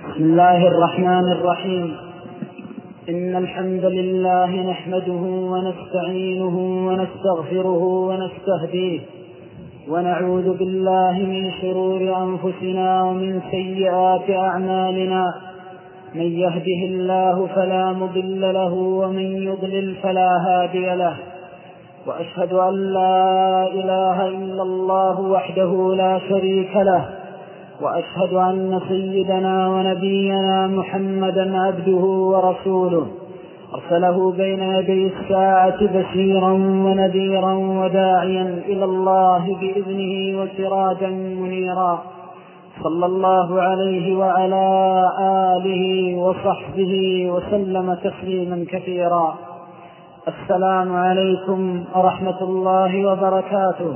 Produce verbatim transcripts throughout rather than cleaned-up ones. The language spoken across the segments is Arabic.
بسم الله الرحمن الرحيم. إن الحمد لله نحمده ونستعينه ونستغفره ونستهديه ونعوذ بالله من شرور أنفسنا ومن سيئات أعمالنا. من يهده الله فلا مضل له ومن يضلل فلا هادي له، وأشهد أن لا إله إلا الله وحده لا شريك له، وأشهد أن سيدنا ونبينا محمدا عبده ورسوله أرسله بين يدي الساعة بشيرا ونذيرا وداعيا إلى الله بإذنه وسراجا منيرا، صلى الله عليه وعلى آله وصحبه وسلم تسليما كثيرا. السلام عليكم ورحمة الله وبركاته.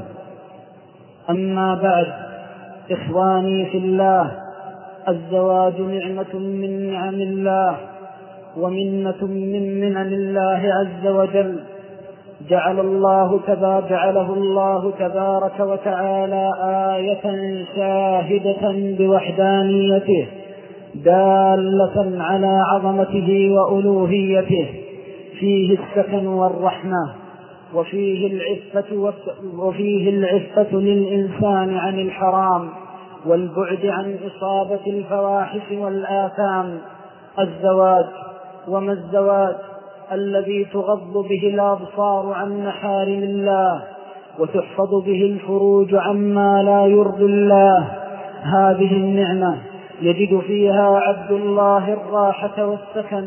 أما بعد، إخواني في الله، الزواج نعمة من نعم الله ومنة من منن الله عز وجل، جعل الله تبا جعله الله تبارك وتعالى آية شاهدة بوحدانيته دالة على عظمته وألوهيته، فيه السكن والرحمة، وفيه العفة, وفيه العفة للإنسان عن الحرام والبعد عن إصابة الفواحش والآثام. الزواج، وما الزواج؟ الذي تغض به الأبصار عن محارم الله وتحفظ به الفروج عما لا يرضي الله. هذه النعمة يجد فيها عبد الله الراحة والسكن،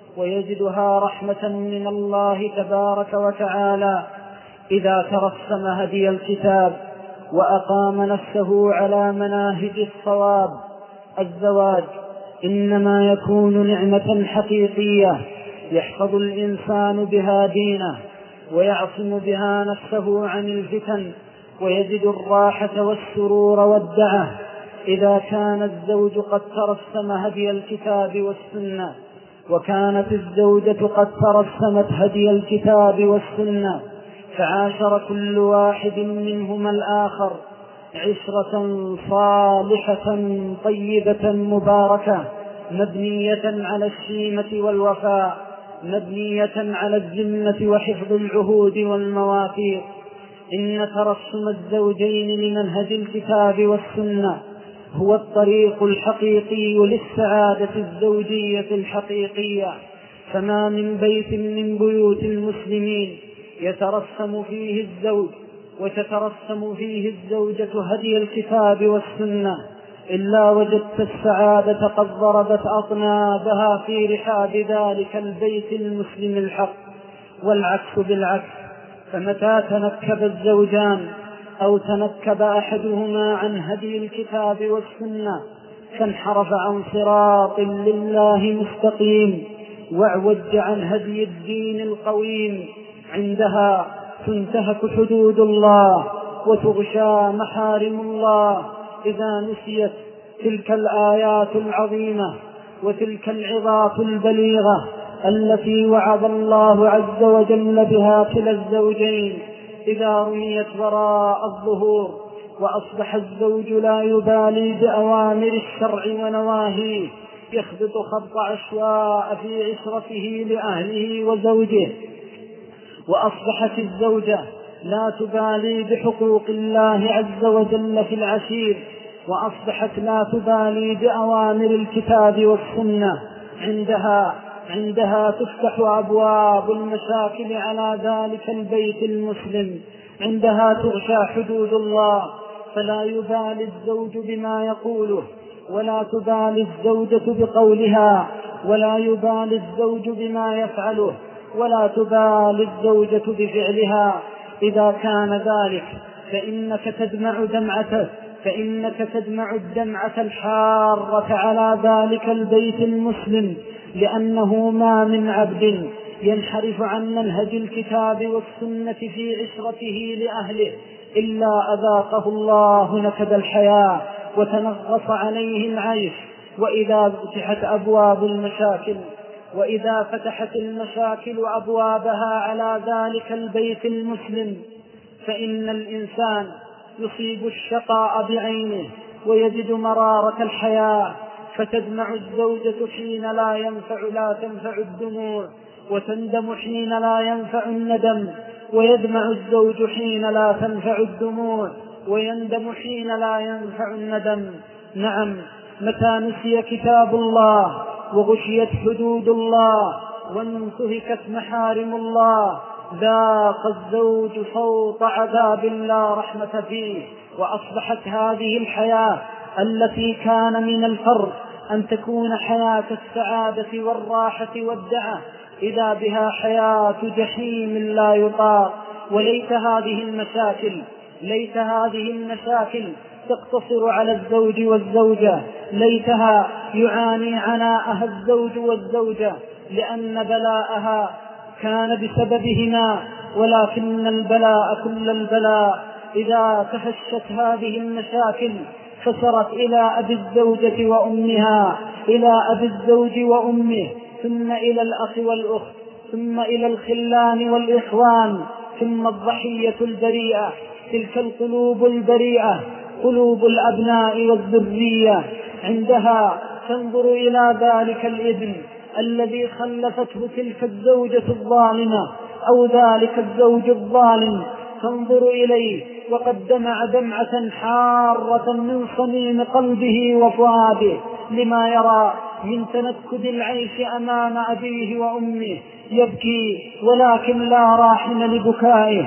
ويجدها رحمة من الله تبارك وتعالى إذا ترسم هدي الكتاب وأقام نفسه على مناهج الصواب. الزواج إنما يكون نعمة حقيقية يحفظ الإنسان بها دينه ويعصم بها نفسه عن الفتن، ويجد الراحة والسرور والدعة إذا كان الزوج قد ترسم هدي الكتاب والسنة، وكانت الزوجة قد ترسمت هدي الكتاب والسنة، فعاشر كل واحد منهما الآخر عشرة صالحة طيبة مباركة، مبنية على الشيمة والوفاء، مبنية على الذمة وحفظ العهود والمواثيق. إن ترسم الزوجين لمنهج الكتاب والسنة هو الطريق الحقيقي للسعادة الزوجية الحقيقية، فما من بيت من بيوت المسلمين يترسم فيه الزوج وتترسم فيه الزوجة هدي الكتاب والسنة إلا وجدت السعادة قد ضربت أطنابها في رحاب ذلك البيت المسلم الحق. والعكس بالعكس، فمتى تنكب الزوجان أو تنكب أحدهما عن هدي الكتاب والسنة فانحرف عن صراط لله مستقيم واعوج عن هدي الدين القويم، عندها تنتهك حدود الله وتغشى محارم الله إذا نسيت تلك الآيات العظيمة وتلك العظات البليغة التي وعد الله عز وجل بها كلا الزوجين إذا رميت وراء الظهور، وأصبح الزوج لا يبالي بأوامر الشرع ونواهيه، يخبط خبط عشواء في عشرته لأهله وزوجه، وأصبحت الزوجة لا تبالي بحقوق الله عز وجل في العشير، وأصبحت لا تبالي بأوامر الكتاب والسنة. عندها عندها تفتح أبواب المشاكل على ذلك البيت المسلم، عندها تغشى حدود الله، فلا يبالي الزوج بما يقوله، ولا تبالي الزوجة بقولها، ولا يبالي الزوج بما يفعله، ولا تبالي الزوجة بفعلها. إذا كان ذلك فإنك تدمع دمعته فإنك تدمع الدمعة الحارة على ذلك البيت المسلم، لأنه ما من عبد ينحرف عن منهج الكتاب والسنة في عشرته لأهله إلا أذاقه الله نكد الحياة وتنغص عليه العيش. وإذا فتحت أبواب المشاكل وإذا فتحت المشاكل أبوابها على ذلك البيت المسلم فإن الإنسان يصيب الشقاء بعينه ويجد مرارة الحياة، فتدمع الزوجة حين لا ينفع لا تنفع الدموع، وتندم حين لا ينفع الندم، ويدمع الزوج حين لا تنفع الدموع، ويندم حين لا ينفع الندم. نعم، متى نسي كتاب الله وغشيت حدود الله وانتهكت محارم الله ذاق الزوج صوت عذاب لا رحمة فيه. وأصبحت هذه الحياة التي كان من الفرض أن تكون حياة السعادة والراحة والدعة إذا بها حياة جحيم لا يطاق. وليت هذه المشاكل ليت هذه المشاكل تقتصر على الزوج والزوجة، ليتها يعاني عناءها الزوج والزوجة لأن بلاءها كان بسببهما، ولكن البلاء كل البلاء إذا تفشت هذه المشاكل فسرت إلى أبي الزوجة وأمها، إلى أبي الزوج وأمه، ثم إلى الأخ والأخت، ثم إلى الخلان والإخوان، ثم الضحية البريئة. تلك القلوب البريئة قلوب الأبناء والذرية، عندها تنظر إلى ذلك الابن الذي خلفته تلك الزوجة الظالمة أو ذلك الزوج الظالم، تنظر إليه وقد دمع دمعة حارة من صميم قلبه وفؤاده لما يرى من تنكد العيش أمام أبيه وأمه. يبكي ولكن لا راحم لبكائه،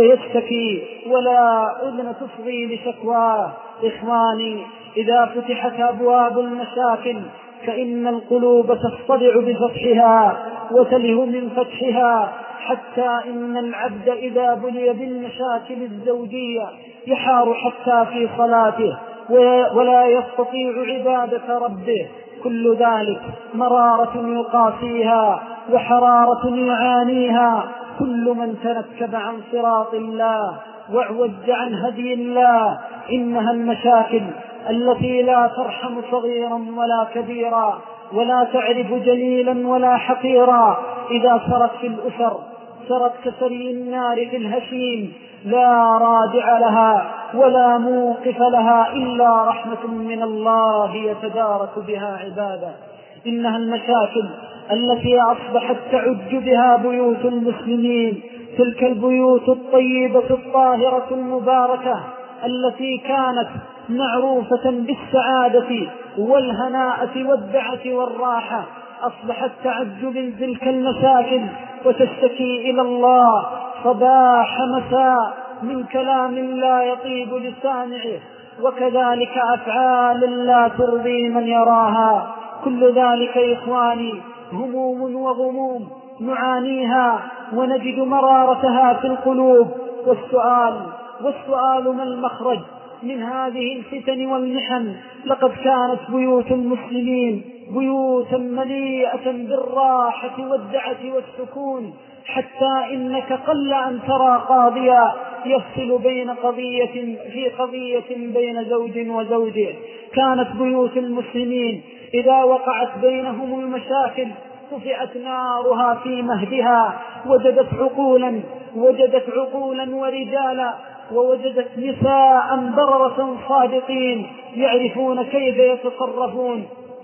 ويشتكي ولا أذن تصغي لشكواه. إخواني، إذا فتحت أبواب المشاكل فإن القلوب تصطدع بفتحها وتله من فتحها، حتى إن العبد إذا بلي بالمشاكل الزوجية يحار حتى في صلاته ولا يستطيع عبادة ربه. كل ذلك مرارة يقاسيها وحرارة يعانيها كل من تنكب عن صراط الله واعوج عن هدي الله. إنها المشاكل التي لا ترحم صغيرا ولا كبيرا، ولا تعرف جليلا ولا حقيرا. إذا سرت في الأسر سرت كسري النار في الهشيم، لا رادع لها ولا موقف لها إلا رحمة من الله يتدارك بها عباده. إنها المشاكل التي أصبحت تعج بها بيوت المسلمين، تلك البيوت الطيبة الطاهرة المباركة التي كانت معروفة بالسعادة والهناءة والدعة والراحة، أصبحت تعج من تلك المشاكل وتشتكي إلى الله صباح مساء من كلام لا يطيب لسامعه، وكذلك أفعال لا ترضي من يراها. كل ذلك إخواني هموم وغموم نعانيها ونجد مرارتها في القلوب. والسؤال والسؤال ما المخرج من هذه الفتن والمحن؟ لقد كانت بيوت المسلمين بيوتا مليئة بالراحة والدعة والسكون، حتى إنك قل أن ترى قاضيا يفصل بين قضية في قضية بين زوج وزوجه. كانت بيوت المسلمين إذا وقعت بينهم المشاكل طفئت نارها في مهدها، وجدت عقولا وجدت عقولا ورجالا، ووجدت نساء بررة صادقين يعرفون كيف يتصرفون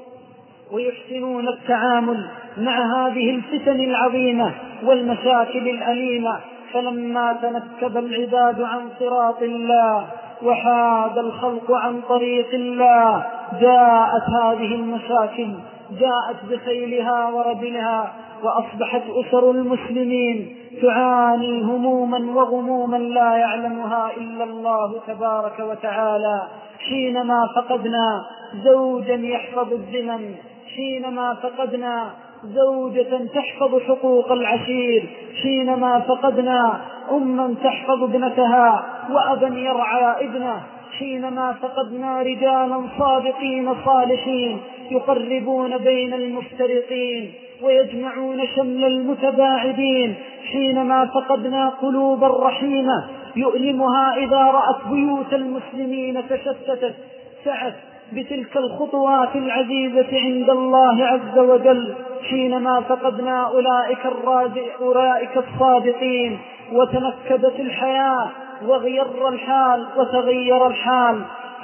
ويحسنون التعامل مع هذه الفتن العظيمة والمشاكل الأليمة. فلما تنكب العباد عن صراط الله وحاد الخلق عن طريق الله جاءت هذه المشاكل، جاءت بخيلها ورجلها، وأصبحت أسر المسلمين تعاني هموما وغموما لا يعلمها إلا الله تبارك وتعالى. حينما فقدنا زوجا يحفظ الذمم، حينما فقدنا زوجة تحفظ حقوق العشير، حينما فقدنا أما تحفظ ابنتها وأبا يرعى ابنه، حينما فقدنا رجالا صادقين صالحين يقربون بين المفترقين ويجمعون شمل المتباعدين، حينما فقدنا قلوبا رحيمة يؤلمها إذا رأت بيوت المسلمين تشتتت، سعت بتلك الخطوات العزيزة عند الله عز وجل، حينما فقدنا أولئك, أولئك الصادقين وتنكدت الحياة وغير الحال وتغير الحال،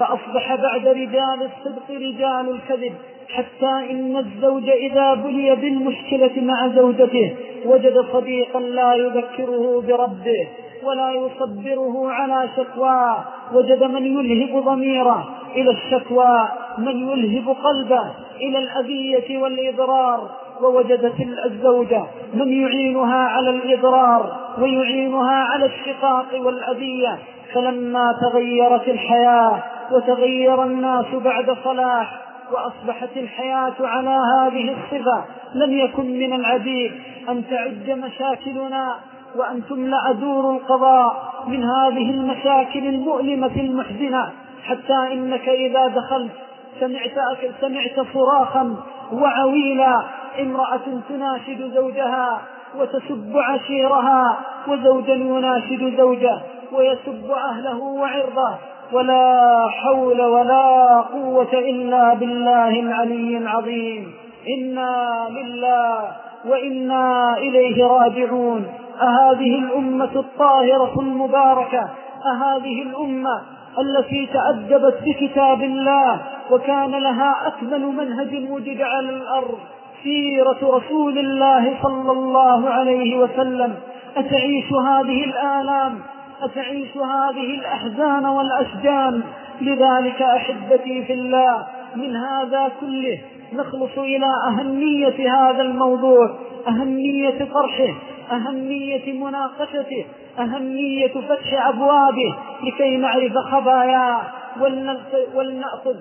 فأصبح بعد رجال الصدق رجال الكذب، حتى إن الزوج إذا بلي بالمشكلة مع زوجته وجد صديقا لا يذكره بربه ولا يصبره على شكواه، وجد من يلهب ضميره إلى الشكوى، من يلهب قلبه إلى الأذية والإضرار، ووجدت الزوجة من يعينها على الإضرار ويعينها على الشقاق والأذية. فلما تغيرت الحياة وتغير الناس بعد صلاح وأصبحت الحياة على هذه الصفة، لم يكن من العجيب أن تعج مشاكلنا وأن تملأ دور القضاء من هذه المشاكل المؤلمة المحزنة، حتى إنك إذا دخلت سمعت, سمعت صراخا وعويلا، امرأة تناشد زوجها وتسب عشيرها، وزوجا يناشد زوجه ويسب أهله وعرضه، ولا حول ولا قوة إلا بالله العلي العظيم. إنا لله وإنا إليه راجعون. أهذه الأمة الطاهرة المباركة، أهذه الأمة التي تأدبت بكتاب الله وكان لها أكمل منهج وجد على الأرض سيرة رسول الله صلى الله عليه وسلم، أتعيش هذه الآلام، أتعيش هذه الأحزان والأشجان؟ لذلك أحبتي في الله، من هذا كله نخلص إلى أهمية هذا الموضوع، أهمية طرحه، أهمية مناقشته، أهمية فتح أبوابه لكي نعرف خباياه ولنأخذ,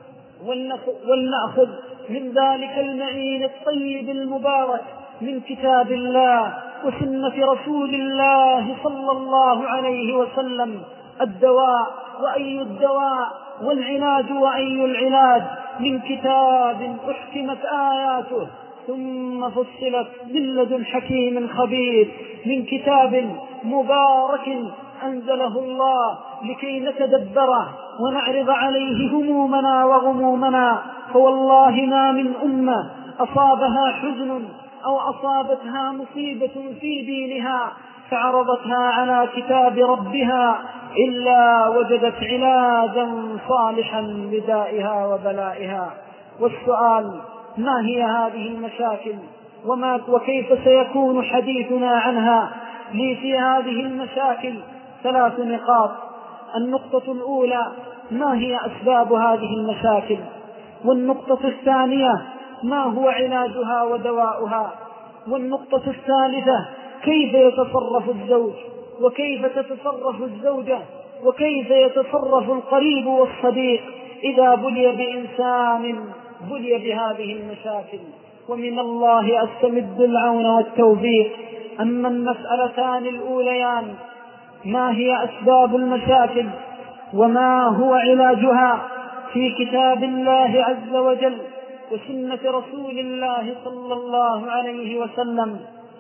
ولنأخذ من ذلك المعين الطيب المبارك من كتاب الله وسنة رسول الله صلى الله عليه وسلم الدواء وأي الدواء والعلاج وأي العلاج، من كتاب أحكمت آياته ثم فصلت من لدن حكيم خبير، من كتاب مبارك أنزله الله لكي نتدبره ونعرض عليه همومنا وغمومنا. فوالله ما من أمة أصابها حزن أو أصابتها مصيبة في دينها فعرضتها على كتاب ربها إلا وجدت علاجا صالحا لدائها وبلائها. والسؤال: ما هي هذه المشاكل وما وكيف سيكون حديثنا عنها؟ لي في هذه المشاكل ثلاث نقاط. النقطة الأولى: ما هي أسباب هذه المشاكل؟ والنقطة الثانية: ما هو علاجها ودواؤها؟ والنقطة الثالثة: كيف يتصرف الزوج وكيف تتصرف الزوجة وكيف يتصرف القريب والصديق إذا بلي بإنسان بلي بهذه المشاكل. ومن الله أستمد العون والتوفيق. أما المسألتان الأوليان: ما هي أسباب المشاكل وما هو علاجها، في كتاب الله عز وجل وسنة رسول الله صلى الله عليه وسلم،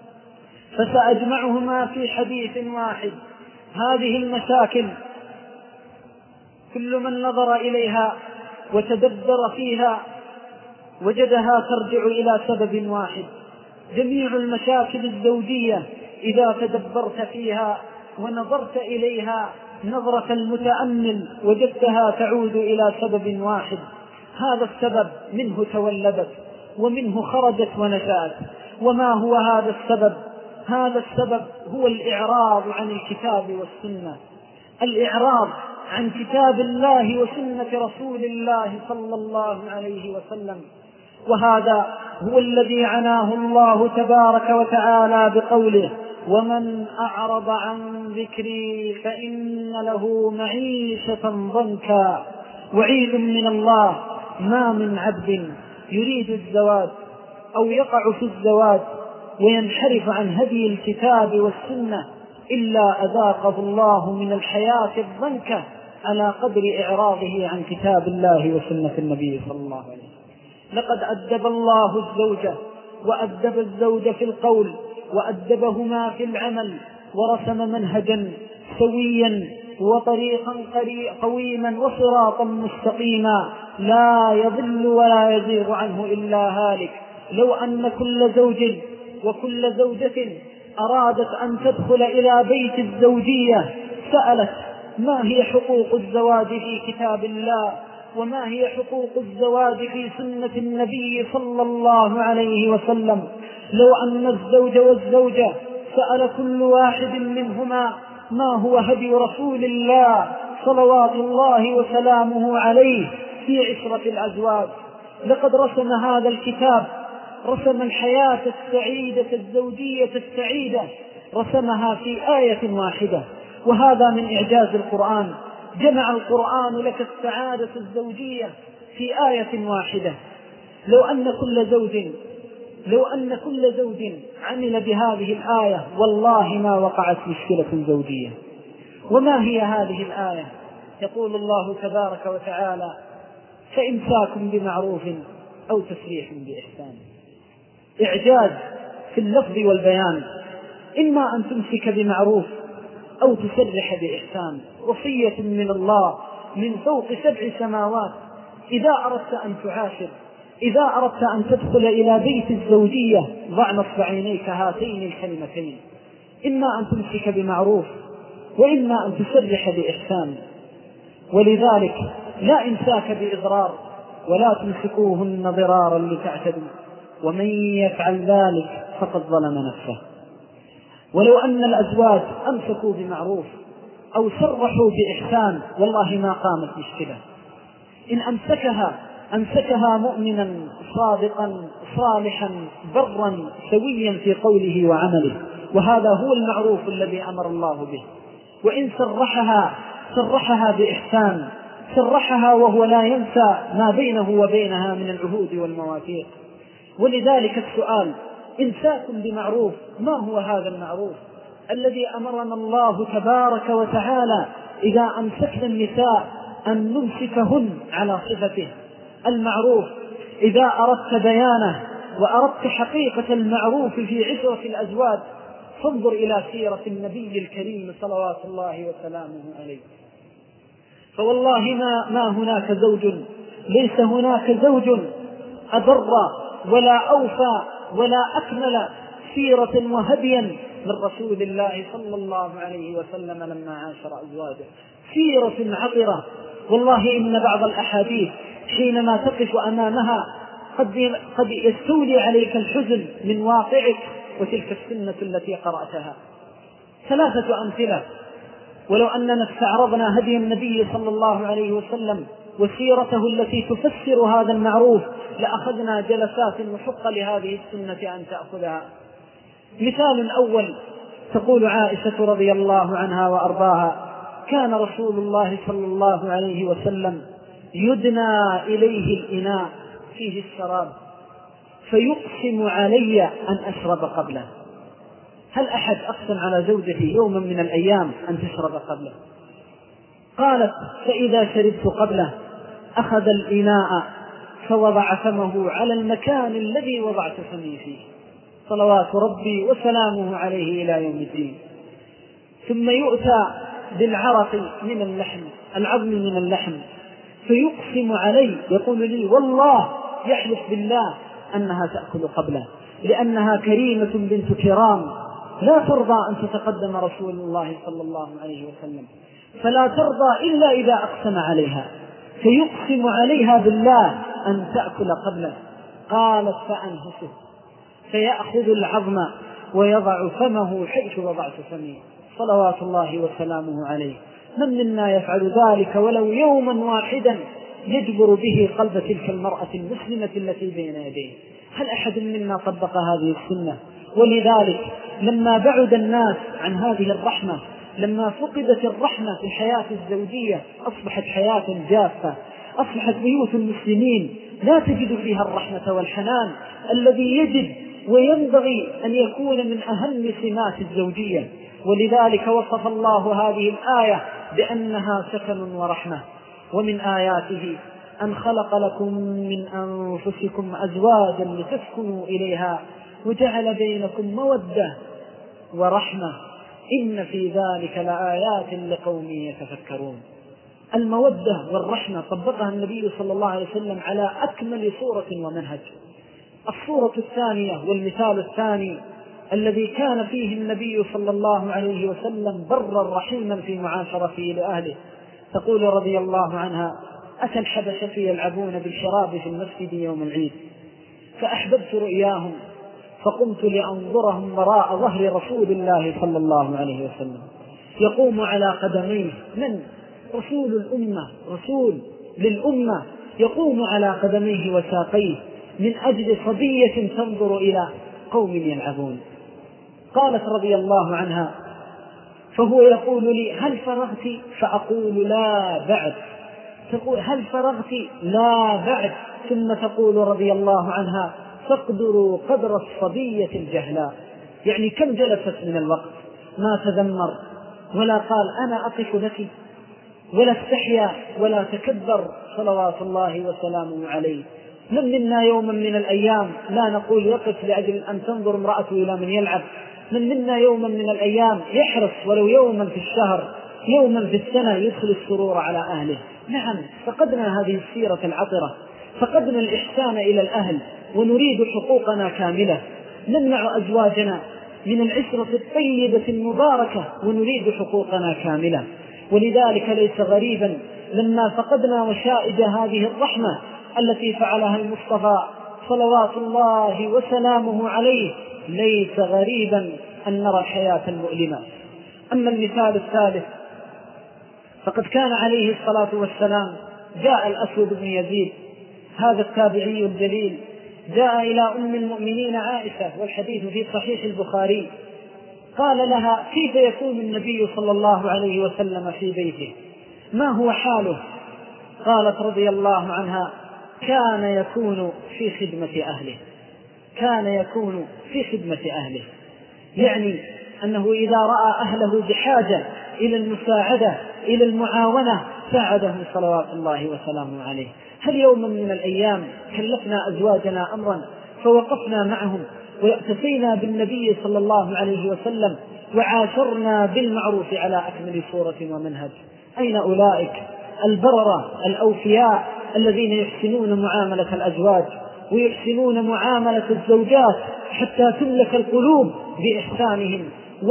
فسأجمعهما في حديث واحد. هذه المشاكل كل من نظر إليها وتدبر فيها وجدها ترجع إلى سبب واحد. جميع المشاكل الزوجية إذا تدبرت فيها ونظرت إليها نظرة المتأمل وجدتها تعود إلى سبب واحد. هذا السبب منه تولدت ومنه خرجت ونشأت. وما هو هذا السبب؟ هذا السبب هو الإعراض عن الكتاب والسنة، الإعراض عن كتاب الله وسنة رسول الله صلى الله عليه وسلم. وهذا هو الذي عناه الله تبارك وتعالى بقوله: ومن أعرض عن ذكري فإن له معيشة ضنكا. وعيد من الله: ما من عبد يريد الزواج أو يقع في الزواج وينحرف عن هدي الكتاب والسنة إلا أذاقه الله من الحياة الضنكة على قدر إعراضه عن كتاب الله وسنة النبي صلى الله عليه وسلم. لقد أدب الله الزوجة وأدب الزوج في القول وأدبهما في العمل ورسم منهجا سويا وطريقا قويما وصراطا مستقيما لا يضل ولا يزيغ عنه إلا هالك. لو أن كل زوج وكل زوجة أرادت أن تدخل إلى بيت الزوجية سألت ما هي حقوق الزواج في كتاب الله، وما هي حقوق الزواج في سنة النبي صلى الله عليه وسلم. لو أن الزوج والزوجة سأل كل واحد منهما ما هو هدي رسول الله صلوات الله وسلامه عليه في عشرة الأزواج، لقد رسم هذا الكتاب، رسم الحياة السعيدة الزوجية السعيدة، رسمها في آية واحدة. وهذا من إعجاز القرآن، جمع القرآن لك السعادة الزوجية في آية واحدة. لو أن كل زوج لو أن كل زوج عمل بهذه الآية والله ما وقعت مشكلة زوجية. وما هي هذه الآية؟ يقول الله تبارك وتعالى: فإمساك بمعروف أو تسريح بإحسان. إعجاز في اللفظ والبيان، إما أن تمسك بمعروف أو تسرح بإحسان، وصية من الله من فوق سبع سماوات. إذا أردت أن تعاشر، إذا أردت أن تدخل إلى بيت الزوجية، ضع نصب عينيك هاتين الكلمتين: إما أن تمسك بمعروف وإما أن تسرح بإحسان. ولذلك لا إمساك بإضرار، ولا تمسكوهن ضرارا لتعتدوا، ومن يفعل ذلك فقد ظلم نفسه. ولو أن الأزواج أمسكوا بمعروف أو سرحوا بإحسان والله ما قامت مشكلة. إن أمسكها أمسكها مؤمنا صادقا صالحا برا سويا في قوله وعمله، وهذا هو المعروف الذي أمر الله به. وإن سرحها سرحها بإحسان، سرحها وهو لا ينسى ما بينه وبينها من العهود والمواثيق. ولذلك السؤال: إمساك بمعروف، ما هو هذا المعروف الذي أمرنا الله تبارك وتعالى إذا أمسكنا النساء أن نمسكهن على صفته؟ المعروف إذا أردت بيانه وأردت حقيقة المعروف في عشرة الأزواج فانظر إلى سيرة النبي الكريم صلوات الله وسلامه عليه. فوالله ما, ما هناك زوج، ليس هناك زوج أبر ولا أوفى ولا أكمل سيرة وهديا من رسول الله صلى الله عليه وسلم لما عاشر أزواجه. سيرة عطرة، والله إن بعض الأحاديث حينما تقف أمامها قد, قد يستولي عليك الحزن من واقعك وتلك السنة التي قرأتها. ثلاثة أمثلة، ولو أننا استعرضنا هدي النبي صلى الله عليه وسلم وسيرته التي تفسر هذا المعروف لأخذنا جلسات وحق لهذه السنة أن تأخذها. مثال أول، تقول عائشة رضي الله عنها وأرضاها: كان رسول الله صلى الله عليه وسلم يدنى إليه الإناء فيه الشراب فيقسم علي أن أشرب قبله. هل أحد أقسم على زوجته يوما من الأيام أن تشرب قبله؟ قالت: فإذا شربت قبله أخذ الإناء فوضع فمه على المكان الذي وضعت فمي فيه، صلوات ربي وسلامه عليه إلى يوم الدين. ثم يؤتى بالعرق من اللحم، العظم من اللحم، فيقسم علي، يقول لي والله يحلف بالله أنها تأكل قبله، لأنها كريمة بنت كرام لا ترضى أن تتقدم رسول الله صلى الله عليه وسلم، فلا ترضى إلا إذا أقسم عليها، فيقسم عليها بالله أن تأكل قبله. قالت: فأنهشه فيأخذ العظم ويضع فمه حيث وضعت فمي، صلوات الله وسلامه عليه. من منا يفعل ذلك ولو يوما واحدا يجبر به قلب تلك المرأة المسلمة التي بين يديه؟ هل أحد منا طبق هذه السنة؟ ولذلك لما بعد الناس عن هذه الرحمة، لما فقدت الرحمة في الحياة الزوجية، أصبحت حياة جافة، أصبحت بيوت المسلمين لا تجد فيها الرحمة والحنان الذي يجب وينبغي أن يكون من أهم سمات الزوجية. ولذلك وصف الله هذه الآية بأنها سكن ورحمة. ومن آياته أن خلق لكم من أنفسكم أزواجا لتسكنوا إليها وجعل بينكم مودة ورحمة إن في ذلك لآيات لقوم يتفكرون. المودة والرحمة طبقها النبي صلى الله عليه وسلم على أكمل صورة ومنهج. الصورة الثانية والمثال الثاني الذي كان فيه النبي صلى الله عليه وسلم برا رحيما في معاشرته لأهله. تقول رضي الله عنها: أتى الحبشة يلعبون بالشراب في المسجد يوم العيد، فأحببت رؤياهم فقمت لأنظرهم وراء ظهر رسول الله صلى الله عليه وسلم يقوم على قدميه، من رسول الأمة، رسول للأمة، يقوم على قدميه وساقيه من أجل صبية تنظر إلى قوم يلعبون. قالت رضي الله عنها: فهو يقول لي: هل فرغت؟ فأقول: لا بعد. تقول: هل فرغت؟ لا بعد. ثم تقول رضي الله عنها: فاقدروا قدر الصبية الجهلاء. يعني كم جلست من الوقت، ما تذمر ولا قال أنا أقف لك، ولا استحيا ولا تكبر صلوات الله وسلامه عليه. من منا يوما من الأيام لا نقول يقف لأجل أن تنظر امرأته إلى من يلعب، من منا يوما من الأيام يحرص ولو يوما في الشهر، يوما في السنة، يدخل السرور على أهله. نعم، فقدنا هذه السيرة العطرة، فقدنا الإحسان إلى الأهل، ونريد حقوقنا كاملة. نمنع أزواجنا من العشرة الطيبة المباركة ونريد حقوقنا كاملة. ولذلك ليس غريبا لما فقدنا وشائج هذه الرحمة التي فعلها المصطفى صلوات الله وسلامه عليه، ليس غريبا أن نرى الحياة المؤلمة. أما المثال الثالث، فقد كان عليه الصلاة والسلام جاء الأسود بن يزيد هذا التابعي الجليل، جاء إلى أم المؤمنين عائشة، والحديث في صحيح البخاري، قال لها: كيف يكون النبي صلى الله عليه وسلم في بيته؟ ما هو حاله؟ قالت رضي الله عنها: كان يكون في خدمة أهله، كان يكون في خدمة أهله، يعني أنه إذا رأى أهله بحاجة إلى المساعدة إلى المعاونة ساعدهم صلوات الله وسلامه عليه. هل يوما من الأيام كلفنا أزواجنا أمرا فوقفنا معهم واقتفينا بالنبي صلى الله عليه وسلم وعاشرنا بالمعروف على أكمل صورة ومنهج؟ أين أولئك البررة الأوفياء الذين يحسنون معاملة الأزواج ويحسنون معاملة الزوجات حتى تملك القلوب بإحسانهم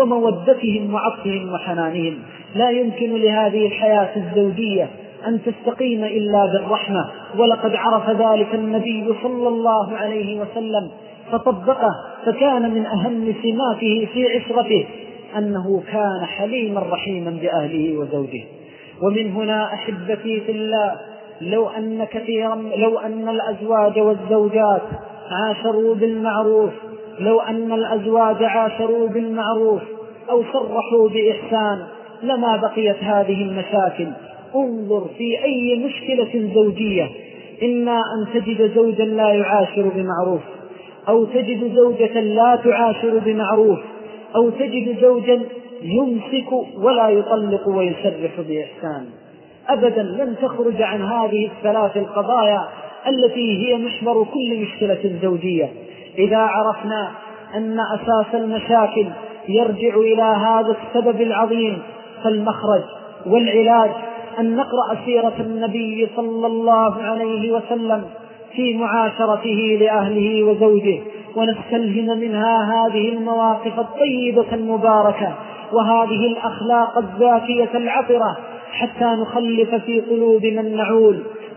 ومودتهم وعطفهم وحنانهم؟ لا يمكن لهذه الحياة الزوجية أن تستقيم إلا بالرحمة، ولقد عرف ذلك النبي صلى الله عليه وسلم فطبقه، فكان من أهم سماته في عشرته أنه كان حليما رحيما بأهله وزوجه. ومن هنا أحبتي في الله، لو أن كثيرا لو أن الأزواج والزوجات عاشروا بالمعروف لو أن الأزواج عاشروا بالمعروف أو صرحوا بإحسان لما بقيت هذه المشاكل. انظر في أي مشكلة زوجية، إما أن تجد زوجا لا يعاشر بمعروف، أو تجد زوجة لا تعاشر بمعروف، أو تجد زوجا يمسك ولا يطلق ويسرح بإحسان. أبدا لن تخرج عن هذه الثلاث القضايا التي هي محور كل مشكلة زوجية. إذا عرفنا أن أساس المشاكل يرجع إلى هذا السبب العظيم، فالمخرج والعلاج أن نقرأ سيرة النبي صلى الله عليه وسلم في معاشرته لأهله وزوجه، ونستلهم منها هذه المواقف الطيبة المباركة وهذه الأخلاق الزاكية العطرة، حتى نخلف في قلوب من نعول،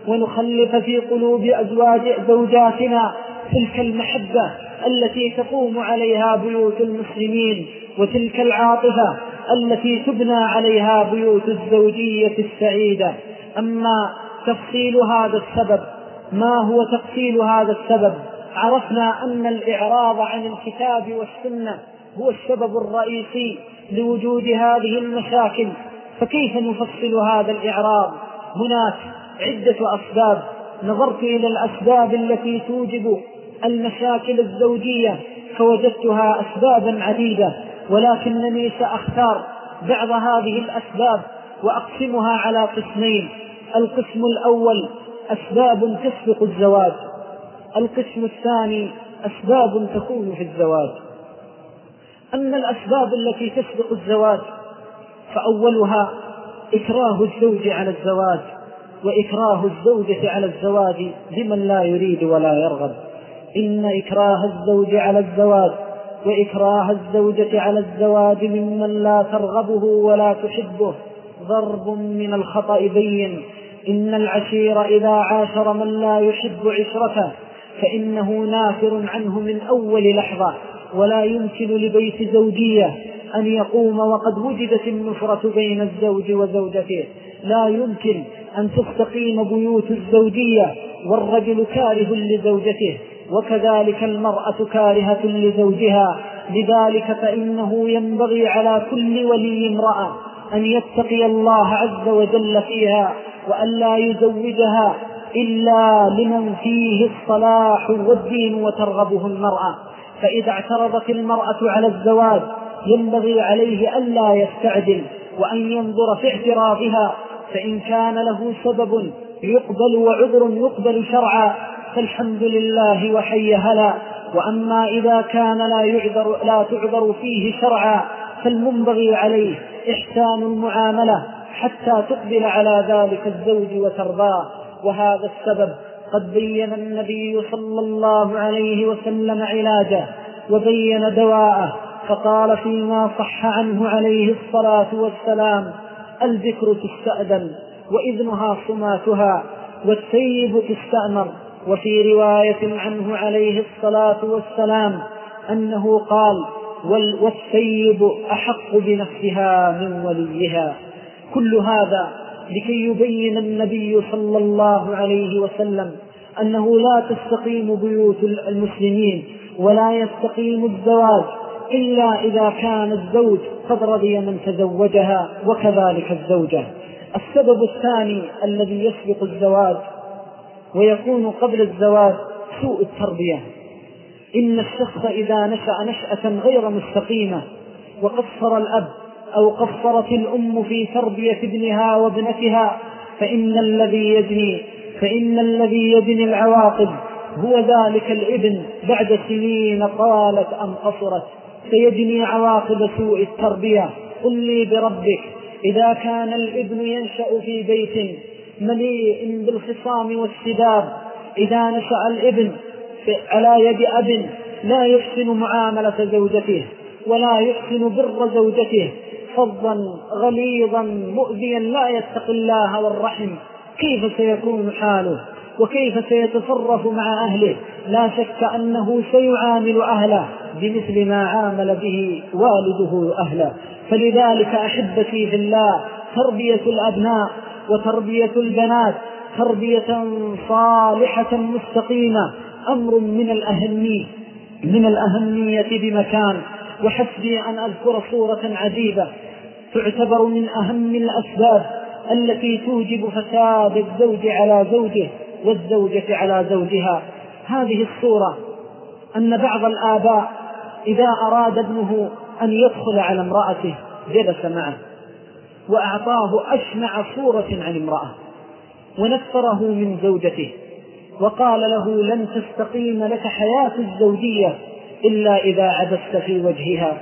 ونخلف في قلوب أزواج زوجاتنا تلك المحبة التي تقوم عليها بيوت المسلمين، وتلك العاطفة التي تبنى عليها بيوت الزوجية السعيدة. أما تفصيل هذا السبب، ما هو تفصيل هذا السبب؟ عرفنا أن الإعراض عن الكتاب والسنة هو السبب الرئيسي لوجود هذه المشاكل. فكيف نفصل هذا الإعراض؟ هناك عدة أسباب. نظرت إلى الأسباب التي توجب المشاكل الزوجية فوجدتها أسبابا عديدة، ولكنني سأختار بعض هذه الأسباب وأقسمها على قسمين. القسم الأول أسباب تسبق الزواج، القسم الثاني أسباب تكون في الزواج. أما الأسباب التي تسبق الزواج فأولها إكراه الزوج على الزواج، وإكراه الزوجة على الزواج بمن لا يريد ولا يرغب. إن إكراه الزوج على الزواج وإكراه الزوجة على الزواج ممن لا ترغبه ولا تحبه ضرب من الخطأ بين. إن العشير إذا عاشر من لا يحب عشرته فإنه نافر عنه من أول لحظة، ولا يمكن لبيت زوجية أن يقوم وقد وجدت النفرة بين الزوج وزوجته. لا يمكن أن تستقيم بيوت الزوجية والرجل كاره لزوجته، وكذلك المرأة كارهة لزوجها. لذلك فإنه ينبغي على كل ولي امرأة أن يتقي الله عز وجل فيها، وأن لا يزوجها إلا لمن فيه الصلاح والدين وترغبه المرأة. فإذا اعترضت المرأة على الزواج ينبغي عليه أن لا يستعجل، وأن ينظر في اعتراضها، فإن كان له سبب يقبل وعذر يقبل شرعا فالحمد لله وحي هلا. وأما إذا كان لا يعذر لا تعذر فيه شرعا فالمنبغي عليه إحسان المعاملة حتى تقبل على ذلك الزوج وترضاه. وهذا السبب قد بين النبي صلى الله عليه وسلم علاجه وبين دواءه، فقال فيما صح عنه عليه الصلاة والسلام: الذكر تستأذن وإذنها صماتها، والسيب تستأمر. وفي رواية عنه عليه الصلاة والسلام أنه قال: والسيب أحق بنفسها من وليها. كل هذا لكي يبين النبي صلى الله عليه وسلم أنه لا تستقيم بيوت المسلمين ولا يستقيم الزواج إلا إذا كان الزوج قد رضي من تزوجها، وكذلك الزوجة. السبب الثاني الذي يسبق الزواج ويكون قبل الزواج سوء التربية. إن الشخص إذا نشأ نشأة غير مستقيمة وقصر الأب أو قصرت الأم في تربية ابنها وابنتها فإن الذي يجني فإن الذي يجني العواقب هو ذلك الابن بعد سنين طالت أم قصرت، سيجني عواقب سوء التربية. قل لي بربك، إذا كان الابن ينشأ في بيت مليء بالخصام والسداد، إذا نشأ الابن على يد أب لا يحسن معاملة زوجته ولا يحسن بر زوجته، فظا غليظا مؤذيا لا يتقي الله والرحم، كيف سيكون حاله وكيف سيتصرف مع أهله؟ لا شك أنه سيعامل أهله بمثل ما عامل به والده أهله. فلذلك أحبتي في الله، تربية الأبناء وتربية البنات تربية صالحة مستقيمة أمر من الأهمية من الأهمية بمكان. وحسبي أن أذكر صورة عجيبة تعتبر من أهم الأسباب التي توجب فساد الزوج على زوجه والزوجة على زوجها. هذه الصورة أن بعض الآباء إذا أراد ابنه أن يدخل على امرأته جلس معه وأعطاه أشنع صورة عن امرأة ونفره من زوجته وقال له: لن تستقيم لك حياة الزوجية إلا إذا عبثت في وجهها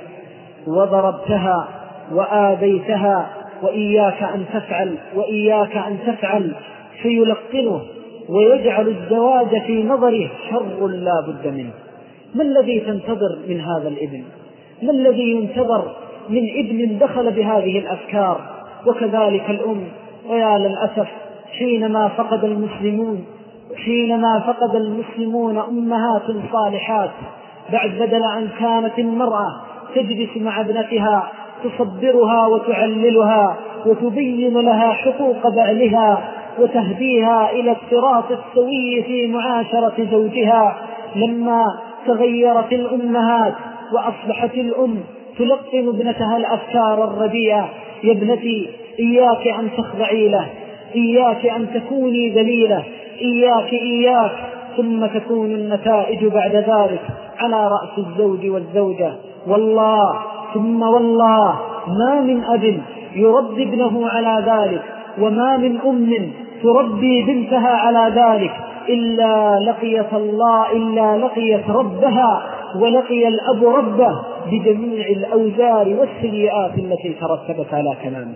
وضربتها وآذيتها، وإياك أن تفعل وإياك أن تفعل. فيلقنه ويجعل الزواج في نظره شر لا بد منه. ما الذي تنتظر من هذا الابن؟ ما الذي ينتظر من ابن دخل بهذه الأفكار؟ وكذلك الأم. ويا للأسف حينما فقد المسلمون حينما فقد المسلمون أمهات صالحات، بعد بدل أن كانت المرأة تجلس مع ابنتها تصبرها وتعللها وتبين لها حقوق بعلها وتهديها إلى الصراط السوي في معاشرة زوجها، لما تغيرت الأمهات وأصبحت الأم تلقن ابنتها الأفكار الرديئة: يا ابنتي إياك أن تخضعي له، إياك أن تكوني ذليلة، إياك إياك ثم تكون النتائج بعد ذلك على رأس الزوج والزوجة. والله ثم والله ما من أب يربي ابنه على ذلك، وما من أم تربي بنتها على ذلك، إلا لقيت الله إلا لقيت ربها ولقي الأب ربه بجميع الأوزار والسيئات التي ترتبت على كلامه.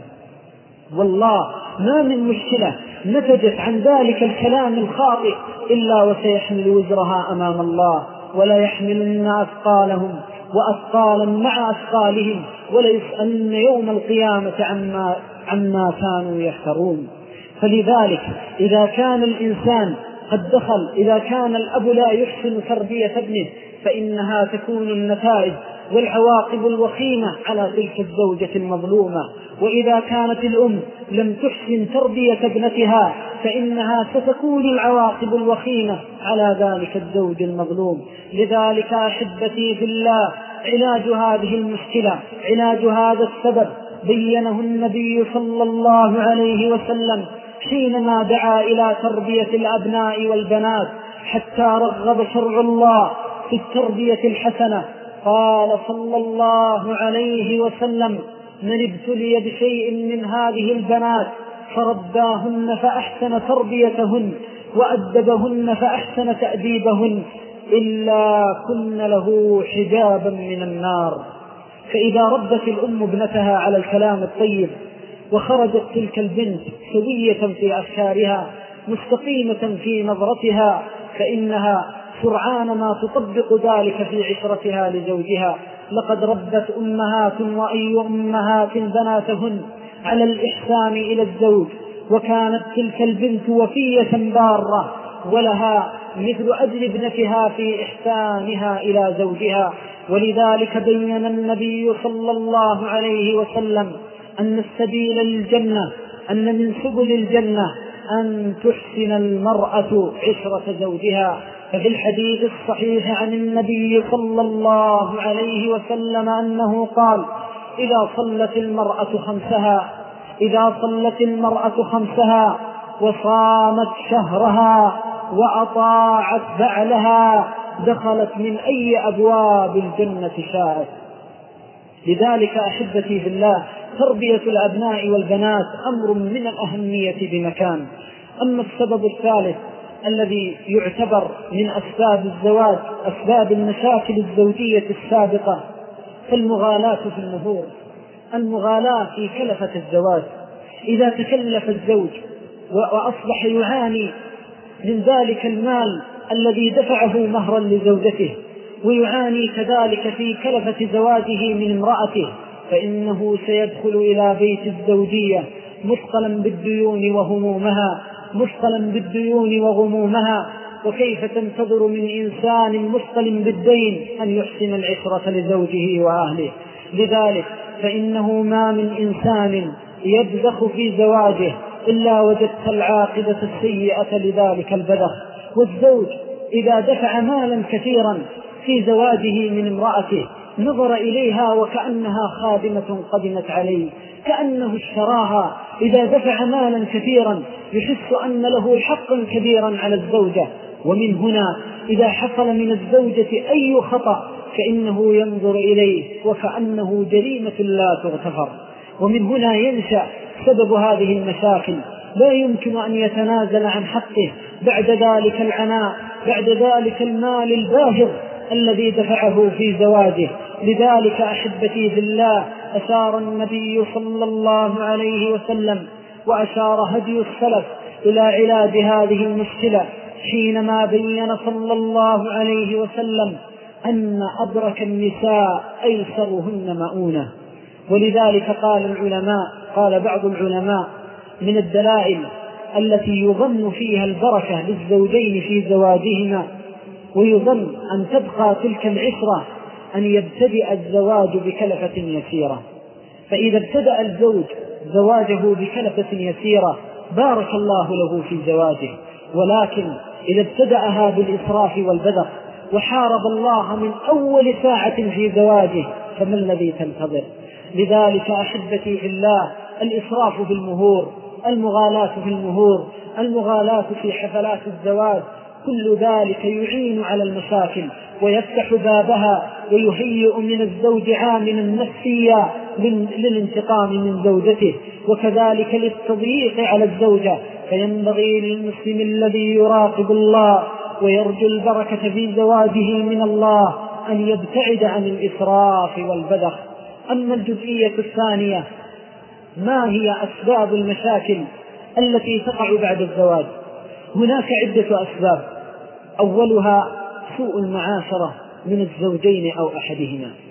والله ما من مشكلة نتجت عن ذلك الكلام الخاطئ إلا وسيحمل وزرها أمام الله، ولا يحملن أثقالهم وأثقالا مع أثقالهم، وليسألن يوم القيامة عما, عما كانوا يفترون. فلذلك إذا كان الإنسان قد دخل، إذا كان الأب لا يحسن تربية ابنه فإنها تكون النتائج والعواقب الوخيمة على تلك الزوجة المظلومة. وإذا كانت الأم لم تحسن تربية ابنتها فإنها ستكون العواقب الوخيمة على ذلك الزوج المظلوم. لذلك أحبتي في الله، علاج هذه المشكلة، علاج هذا السبب بينه النبي صلى الله عليه وسلم حينما دعا إلى تربية الأبناء والبنات، حتى رغب شرع الله في التربية الحسنة. قال صلى الله عليه وسلم: من ابتلي بشيء من هذه البنات فرباهن فأحسن تربيتهن وأدبهن فأحسن تأديبهن إلا كن له حجابا من النار. فإذا ربت الأم ابنتها على الكلام الطيب وخرجت تلك البنت سوية في أفكارها مستقيمة في نظرتها فإنها سرعان ما تطبق ذلك في عشرتها لزوجها. لقد ربت أمهات وأي أمهات بناتهن على الإحسان إلى الزوج، وكانت تلك البنت وفية بارة ولها مثل أجر ابنتها في إحسانها إلى زوجها. ولذلك بين النبي صلى الله عليه وسلم أن السبيل للجنة، أن من سبل الجنة أن تحسن المرأة عشرة زوجها. ففي الحديث الصحيح عن النبي صلى الله عليه وسلم أنه قال: إذا صلت المرأة خمسها إذا صلت المرأة خمسها وصامت شهرها وأطاعت بعلها دخلت من أي أبواب الجنة شاءت. لذلك أحبتي في الله، تربية الأبناء والبنات أمر من الأهمية بمكان. أما السبب الثالث الذي يعتبر من أسباب الزواج، أسباب المشاكل الزوجية السابقة، فالمغالاة في المهور، المغالاة في كلفة الزواج. إذا تكلف الزوج وأصبح يعاني من ذلك المال الذي دفعه مهرا لزوجته، ويعاني كذلك في كلفة زواجه من امرأته، فإنه سيدخل إلى بيت الزوجية مثقلا بالديون وهمومها مثقلا بالديون وغمومها. وكيف تنتظر من إنسان مثقل بالدين أن يحسن العشرة لزوجه وأهله؟ لذلك فإنه ما من إنسان يبذخ في زواجه إلا وجدت العاقبة السيئة لذلك البذخ. والزوج إذا دفع مالا كثيرا في زواجه من امرأته نظر إليها وكأنها خادمة قدمت عليه، كأنه اشتراها. إذا دفع مالا كثيرا يحس أن له حقا كبيرا على الزوجة. ومن هنا إذا حصل من الزوجة أي خطأ فإنه ينظر إليه وكأنه جريمة لا تغتفر. ومن هنا ينشأ سبب هذه المشاكل، لا يمكن أن يتنازل عن حقه بعد ذلك العناء، بعد ذلك المال الباهظ الذي دفعه في زواجه. لذلك أحبتي في الله، أشار النبي صلى الله عليه وسلم وأشار هدي السلف إلى علاج هذه المشكلة حينما بين صلى الله عليه وسلم أن أبرك النساء أيسرهن مؤونة. ولذلك قال العلماء قال بعض العلماء من الدلائل التي يظن فيها البركة للزوجين في زواجهما ويظن أن تبقى تلك العشرة أن يبتدئ الزواج بكلفة يسيرة. فإذا ابتدأ الزوج زواجه بكلفة يسيرة بارك الله له في زواجه، ولكن إذا ابتدأها بالإسراف والبذخ وحارب الله من أول ساعة في زواجه فما الذي تنتظر؟ لذلك أحبتي في الله، الإسراف في المهور، المغالاة في المهور، المغالاة في حفلات الزواج، كل ذلك يعين على المشاكل ويفتح بابها ويهيئ من الزوج عاملا نفسيا للانتقام من زوجته، وكذلك للتضييق على الزوجة. فينبغي للمسلم الذي يراقب الله ويرجو البركة في زواجه من الله أن يبتعد عن الإسراف والبذخ. أما الجزئية الثانية، ما هي أسباب المشاكل التي تقع بعد الزواج؟ هناك عدة أسباب. أولها سوء المعاشرة من الزوجين أو أحدهما.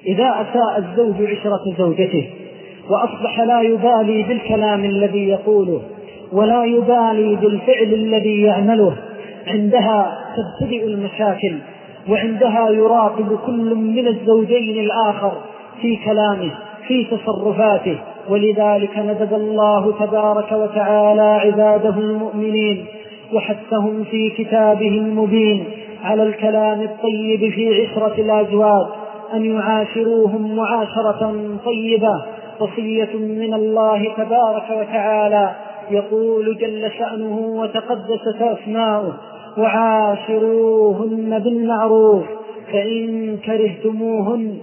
إذا أساء الزوج عشرة زوجته وأصبح لا يبالي بالكلام الذي يقوله ولا يبالي بالفعل الذي يعمله، عندها تبتدئ المشاكل، وعندها يراقب كل من الزوجين الآخر في كلامه في تصرفاته. ولذلك ندب الله تبارك وتعالى عباده المؤمنين وحثهم في كتابه المبين على الكلام الطيب في عشرة الأزواج، أن يعاشروهم معاشرة طيبة، وصية من الله تبارك وتعالى. يقول جل شأنه وتقدست أسماؤه: وعاشروهن بالمعروف فإن كرهتموهن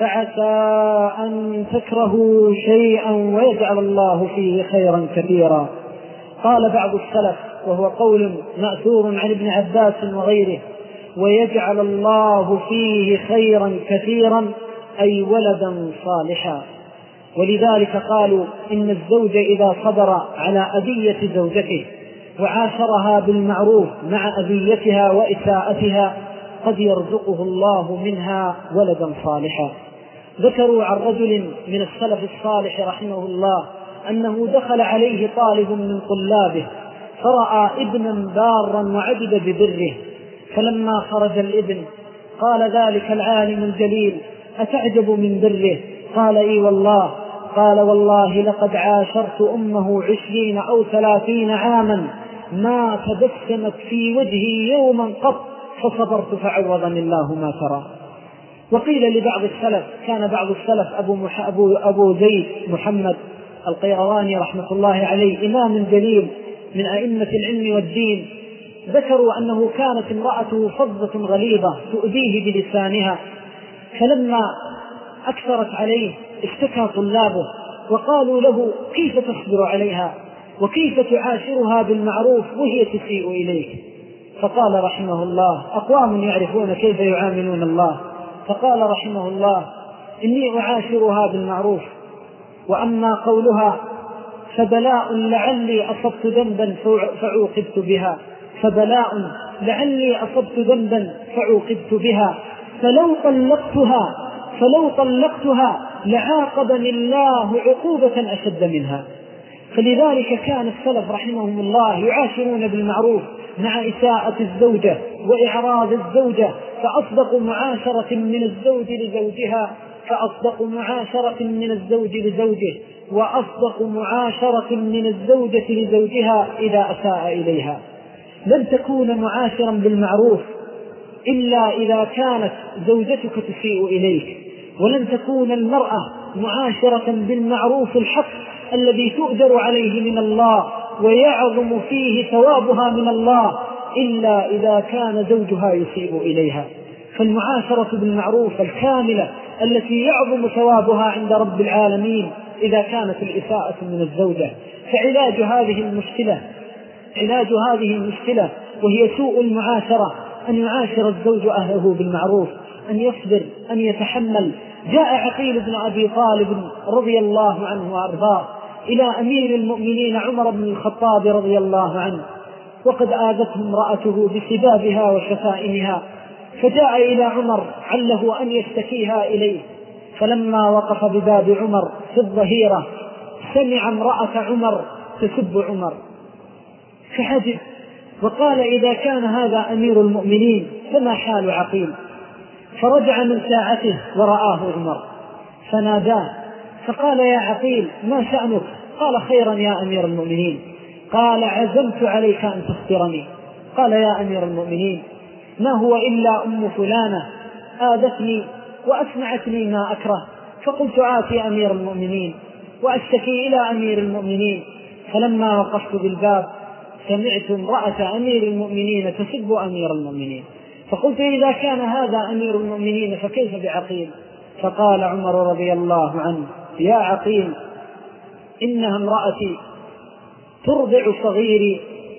فعسى أن تكرهوا شيئا ويجعل الله فيه خيرا كثيرا. قال بعض السلف، وهو قول مأثور عن ابن عباس وغيره: ويجعل الله فيه خيرا كثيرا، أي ولدا صالحا. ولذلك قالوا إن الزوج إذا صبر على أذية زوجته وعاشرها بالمعروف مع أذيتها وإساءتها قد يرزقه الله منها ولدا صالحا. ذكروا عن رجل من السلف الصالح رحمه الله أنه دخل عليه طالب من طلابه فرأى ابنا بارا وعجب ببره، فلما خرج الابن قال ذلك العالم الجليل: أتعجب من بره؟ قال: إي والله. قال: والله لقد عاشرت أمه عشرين أو ثلاثين عاما ما تبسمت في وجهي يوما قط، فصبرت فعوضني الله ما ترى. وقيل لبعض السلف، كان بعض السلف أبو, مح... أبو... أبو زيد محمد القيرواني رحمة الله عليه إمام جليل من أئمة العلم والدين، ذكروا أنه كانت امرأته فظة غليظة تؤذيه بلسانها، فلما أكثرت عليه اشتكى طلابه وقالوا له: كيف تصبر عليها وكيف تعاشرها بالمعروف وهي تسيء إليك؟ فقال رحمه الله: أقوام يعرفون كيف يعاملون الله. فقال رحمه الله: إني أعاشرها بالمعروف، وأما قولها فبلاء لعلي أصبت ذنبا فعوقبت بها فبلاء لعلي أصبت ذنبا فعوقبت بها فلو طلقتها فلو طلقتها لعاقبني الله عقوبة أشد منها. فلذلك كان السلف رحمهم الله يعاشرون بالمعروف مع إساءة الزوجة وإعراض الزوجة، فأصدق معاشرة من الزوج لزوجها فأصدق معاشرة من الزوج لزوجه، وأصدق معاشرة من الزوجة لزوجها إذا أساء إليها. لن تكون معاشرا بالمعروف إلا إذا كانت زوجتك تسيء إليك، ولن تكون المرأة معاشرة بالمعروف الحق الذي تؤجر عليه من الله ويعظم فيه ثوابها من الله إلا إذا كان زوجها يسيء إليها. فالمعاشرة بالمعروف الكاملة التي يعظم ثوابها عند رب العالمين إذا كانت الإساءة من الزوجة. فعلاج هذه المشكلة علاج هذه المشكلة وهي سوء المعاشرة أن يعاشر الزوج أهله بالمعروف، أن يصبر، أن يتحمل. جاء عقيل بن أبي طالب رضي الله عنه وأرضاه إلى أمير المؤمنين عمر بن الخطاب رضي الله عنه، وقد آذته امرأته بسبابها وشتائمها، فجاء إلى عمر عله أن يشتكيها إليه. فلما وقف بباب عمر في الظهيرة سمع امرأة عمر تسب عمر فحجب، وقال: إذا كان هذا أمير المؤمنين فما حال عقيل؟ فرجع من ساعته ورآه عمر فناداه فقال: يا عقيل ما شأنك؟ قال: خيرا يا أمير المؤمنين. قال: عزمت عليك أن تخبرني. قال: يا أمير المؤمنين ما هو إلا أم فلانة آذتني وأسمعتني ما أكره، فقلت آتي أمير المؤمنين وأشتكي إلى أمير المؤمنين. فلما وقفت بالباب سمعت امرأة أمير المؤمنين تسب أمير المؤمنين، فقلت: إذا كان هذا أمير المؤمنين فكيف بعقيل؟ فقال عمر رضي الله عنه: يا عقيل إنها امرأتي ترضع صغيري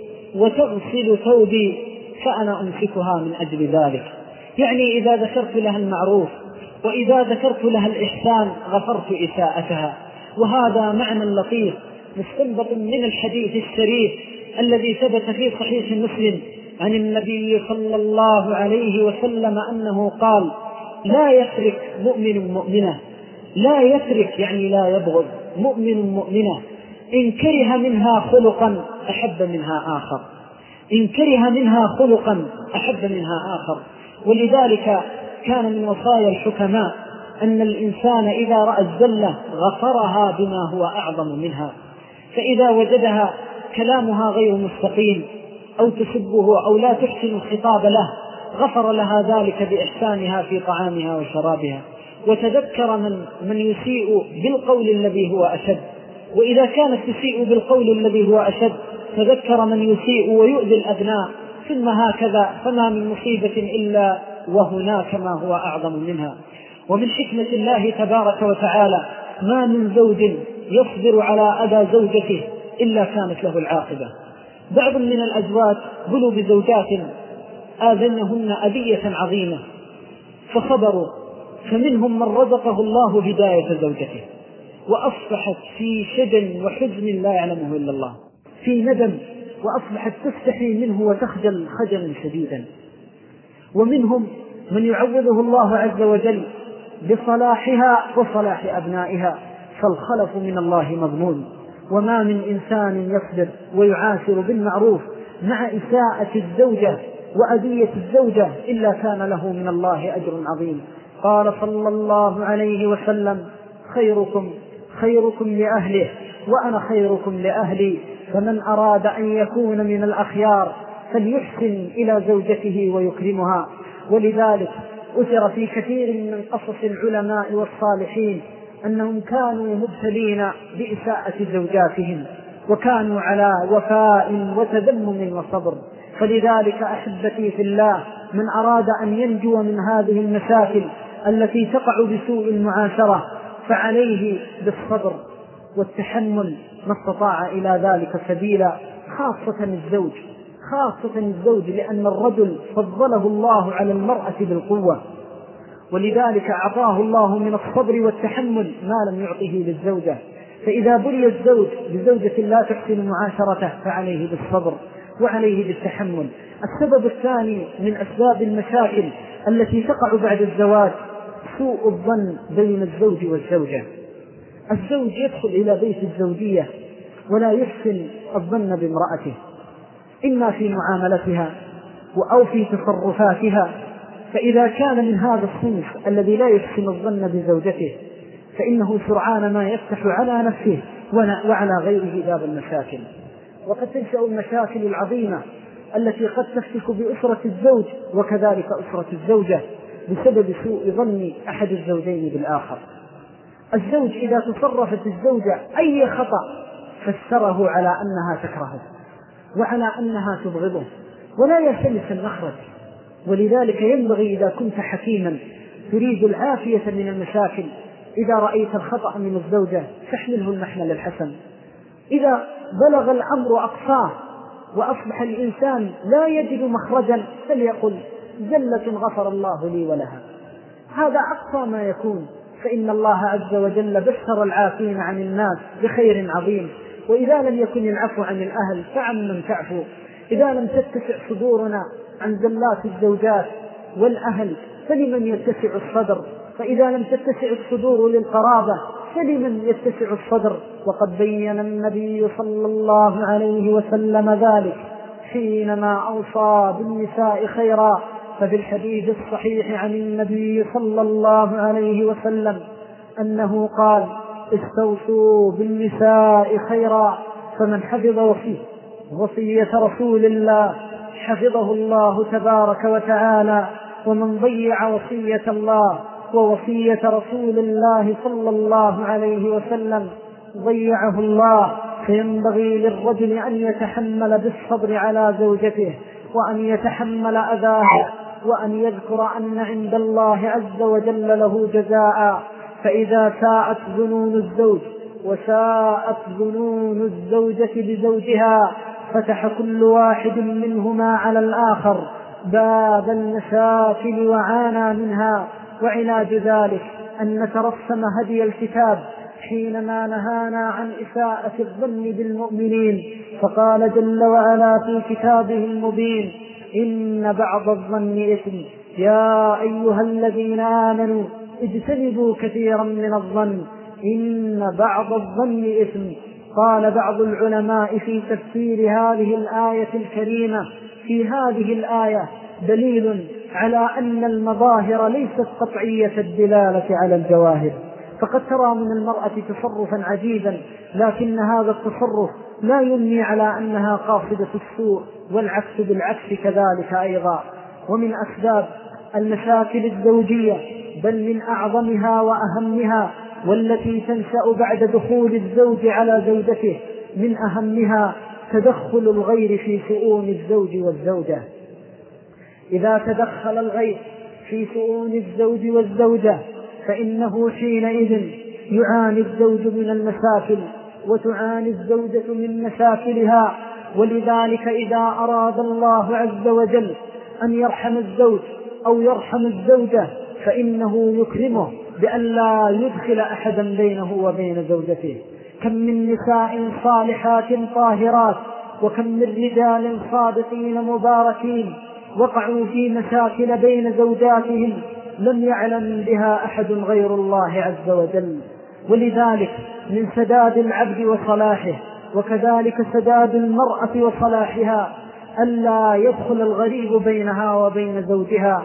وتغسل ثوبي فأنا أمسكها من أجل ذلك. يعني إذا ذكرت لها المعروف وإذا ذكرت لها الإحسان غفرت إساءتها. وهذا معنى لطيف مستنبط من الحديث الشريف الذي ثبت في صحيح مسلم عن النبي صلى الله عليه وسلم أنه قال: لا يترك مؤمن مؤمنة، لا يترك يعني لا يبغض مؤمن مؤمنة إن كره منها خلقا أحب منها آخر، إن كره منها خلقا أحب منها آخر. ولذلك كان من وصايا الحكماء أن الإنسان إذا رأى الزلة غفرها بما هو أعظم منها، فإذا وجدها كلامها غير مستقيم أو تسبه أو لا تحسن الخطاب له غفر لها ذلك بإحسانها في طعامها وشرابها، وتذكر من, من يسيء بالقول الذي هو أشد، وإذا كانت تسيء بالقول الذي هو أشد تذكر من يسيء ويؤذي الأبناء، ثم هكذا، فما من مصيبة إلا وهناك ما هو أعظم منها. ومن حكمة الله تبارك وتعالى ما من زوج يصبر على أذى زوجته إلا كانت له العاقبة. بعض من الأزواج بلوا بزوجات آذنهن أذية عظيمة فصبروا، فمنهم من رزقه الله هداية زوجته وأصبحت في شجن وحزن لا يعلمه إلا الله، في ندم، وأصبحت تستحي منه وتخجل خجلا شديدا. ومنهم من يعوضه الله عز وجل بصلاحها وصلاح أبنائها، فالخلف من الله مضمون. وما من إنسان يصبر ويعاشر بالمعروف مع إساءة الزوجة وأذية الزوجة إلا كان له من الله أجر عظيم. قال صلى الله عليه وسلم: خيركم خيركم لأهله وأنا خيركم لأهلي، فمن أراد أن يكون من الأخيار فليحسن إلى زوجته ويكرمها. ولذلك أثر في كثير من قصص العلماء والصالحين أنهم كانوا مبتلين بإساءة زوجاتهم وكانوا على وفاء وتذمم وصبر. فلذلك أحبتي في الله، من أراد أن ينجو من هذه المشاكل التي تقع بسوء المعاشرة فعليه بالصبر والتحمل ما استطاع إلى ذلك سبيلا، خاصة الزوج خاصة الزوج لأن الرجل فضله الله على المرأة بالقوة، ولذلك أعطاه الله من الصبر والتحمل ما لم يعطه للزوجة. فإذا بلي الزوج بزوجة لا تحسن معاشرته فعليه بالصبر وعليه بالتحمل. السبب الثاني من أسباب المشاكل التي تقع بعد الزواج سوء الظن بين الزوج والزوجة. الزوج يدخل إلى بيت الزوجية ولا يحسن الظن بامرأته، إما في معاملتها أو في تصرفاتها، فإذا كان من هذا الصنف الذي لا يحسن الظن بزوجته فإنه سرعان ما يفتح على نفسه وعلى غيره باب المشاكل. وقد تنشأ المشاكل العظيمة التي قد تفتك بأسرة الزوج وكذلك أسرة الزوجة بسبب سوء ظن أحد الزوجين بالآخر. الزوج إذا تصرفت الزوجة أي خطأ فسره على أنها تكرهه وعلى أنها تبغضه ولا يلتمس المخرج. ولذلك ينبغي إذا كنت حكيما تريد العافية من المشاكل، إذا رأيت الخطأ من الزوجة فاحمله المحمل الحسن. إذا بلغ الأمر أقصاه وأصبح الإنسان لا يجد مخرجا فليقل: زلة غفر الله لي ولها. هذا أقصى ما يكون، فإن الله عز وجل بشر العافين عن الناس بخير عظيم. وإذا لم يكن العفو عن الأهل فعن من تعفو. إذا لم تتسع صدورنا عن زلات الزوجات والأهل فلمن يتسع الصدر؟ فإذا لم تتسع الصدور للقرابة فلمن يتسع الصدر؟ وقد بين النبي صلى الله عليه وسلم ذلك حينما أوصى بالنساء خيرا، ففي الحديث الصحيح عن النبي صلى الله عليه وسلم أنه قال: استوصوا بالنساء خيرا، فمن حفظ وصيه وصية رسول الله حفظه الله تبارك وتعالى، ومن ضيع وصية الله ووصية رسول الله صلى الله عليه وسلم ضيعه الله. فينبغي للرجل أن يتحمل بالصبر على زوجته وأن يتحمل أذاها وأن يذكر أن عند الله عز وجل له جزاء. فإذا ساءت ظنون الزوج وساءت ظنون الزوجة بزوجها فتح كل واحد منهما على الآخر باب المشاكل وعانى منها. وعلاج ذلك أن نترسم هدي الكتاب حينما نهانا عن إساءة الظن بالمؤمنين، فقال جل وعلا في كتابه المبين: إن بعض الظن إثم يا أيها الذين آمنوا اجتنبوا كثيرا من الظن إن بعض الظن إثم. قال بعض العلماء في تفسير هذه الآية الكريمة: في هذه الآية دليل على أن المظاهر ليست قطعية الدلالة على الجواهر، فقد ترى من المرأة تصرفا عجيبا لكن هذا التصرف لا ينمي على أنها قاصدة السوء، والعكس بالعكس كذلك أيضا. ومن أسباب المشاكل الزوجية بل من أعظمها وأهمها والتي تنشأ بعد دخول الزوج على زوجته من أهمها تدخل الغير في شؤون الزوج والزوجة. إذا تدخل الغير في شؤون الزوج والزوجة فإنه حينئذ يعاني الزوج من المشاكل وتعاني الزوجة من مشاكلها. ولذلك إذا أراد الله عز وجل أن يرحم الزوج أو يرحم الزوجة فإنه يكرمه بأن لا يدخل أحدا بينه وبين زوجته. كم من نساء صالحات طاهرات وكم من رجال صادقين مباركين وقعوا في مشاكل بين زوجاتهم لم يعلم بها أحد غير الله عز وجل. ولذلك من سداد العبد وصلاحه وكذلك سداد المرأة وصلاحها ألا يدخل الغريب بينها وبين زوجها.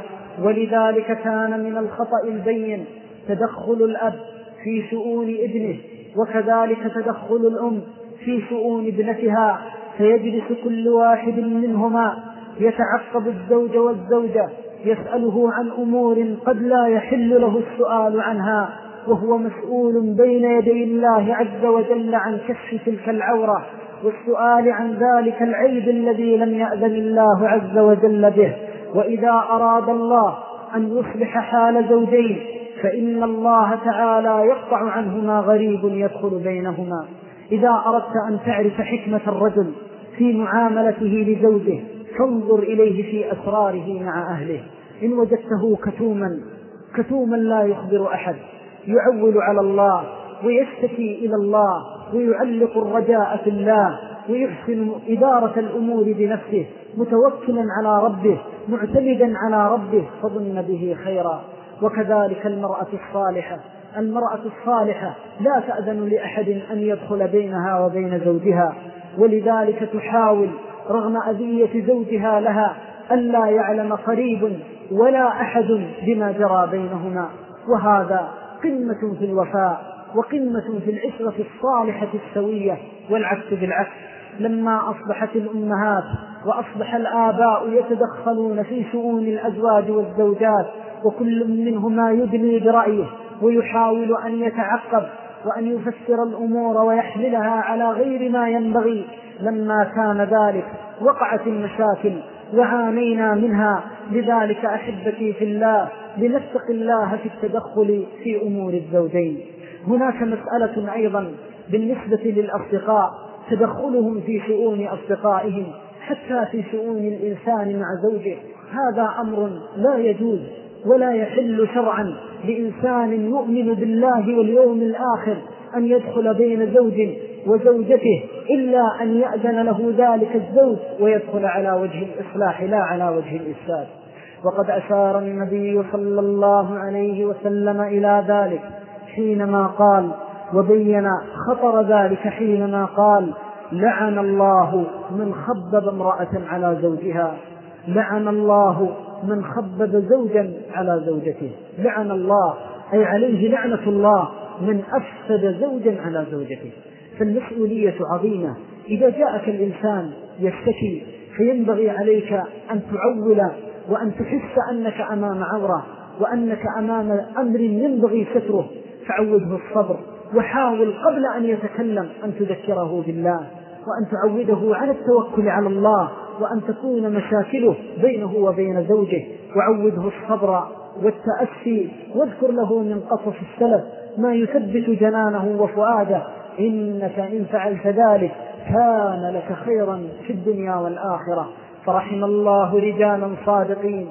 ولذلك كان من الخطأ البين تدخل الأب في شؤون ابنه وكذلك تدخل الأم في شؤون ابنتها، فيجلس كل واحد منهما يتعقب الزوج والزوجة يسأله عن أمور قد لا يحل له السؤال عنها، وهو مسؤول بين يدي الله عز وجل عن كشف تلك العورة والسؤال عن ذلك العيب الذي لم يأذن الله عز وجل به. وإذا أراد الله أن يصلح حال زوجين فإن الله تعالى يقطع عنهما غريب يدخل بينهما. إذا أردت أن تعرف حكمة الرجل في معاملته لزوجه فانظر إليه في أسراره مع أهله. إن وجدته كتوما كتوما لا يخبر أحد يعول على الله ويشتكي إلى الله ويعلق الرجاء في الله ويحسن إدارة الأمور بنفسه متوكلا على ربه معتمدا على ربه فظن به خيرا. وكذلك المرأة الصالحة المرأة الصالحة لا تأذن لأحد أن يدخل بينها وبين زوجها، ولذلك تحاول رغم أذية زوجها لها ألا يعلم قريب ولا أحد بما جرى بينهما. وهذا قمة في الوفاء وقمة في العشرة الصالحة السوية. والعكس بالعكس، لما أصبحت الأمهات وأصبح الآباء يتدخلون في شؤون الأزواج والزوجات وكل منهما يدلي برأيه ويحاول أن يتعقب وأن يفسر الأمور ويحملها على غير ما ينبغي، لما كان ذلك وقعت المشاكل وعانينا منها. لذلك أحبتي في الله لنتق الله في التدخل في أمور الزوجين. هناك مسألة أيضا بالنسبة للأصدقاء تدخلهم في شؤون أصدقائهم حتى في شؤون الإنسان مع زوجه، هذا أمر لا يجوز ولا يحل شرعا لإنسان يؤمن بالله واليوم الآخر أن يدخل بين زوج وزوجته إلا أن يأذن له ذلك الزوج ويدخل على وجه الإصلاح لا على وجه الإفساد. وقد أشار النبي صلى الله عليه وسلم إلى ذلك حينما قال وبين خطر ذلك حينما قال: لعن الله من خبب امرأة على زوجها، لعن الله من خبب زوجا على زوجته. لعن الله أي عليه لعنة الله من أفسد زوجا على زوجته. فالمسؤولية عظيمة. إذا جاءك الإنسان يشتكي فينبغي عليك أن تعول وأن تحس أنك أمام عورة وأنك أمام أمر ينبغي ستره، فعوده الصبر وحاول قبل أن يتكلم أن تذكره بالله وأن تعوده على التوكل على الله وأن تكون مشاكله بينه وبين زوجه، وعوده الصبر والتأسي واذكر له من قصص السلف ما يثبت جنانه وفؤاده، إنك إن فعلت ذلك كان لك خيرا في الدنيا والآخرة. فرحم الله رجالا صادقين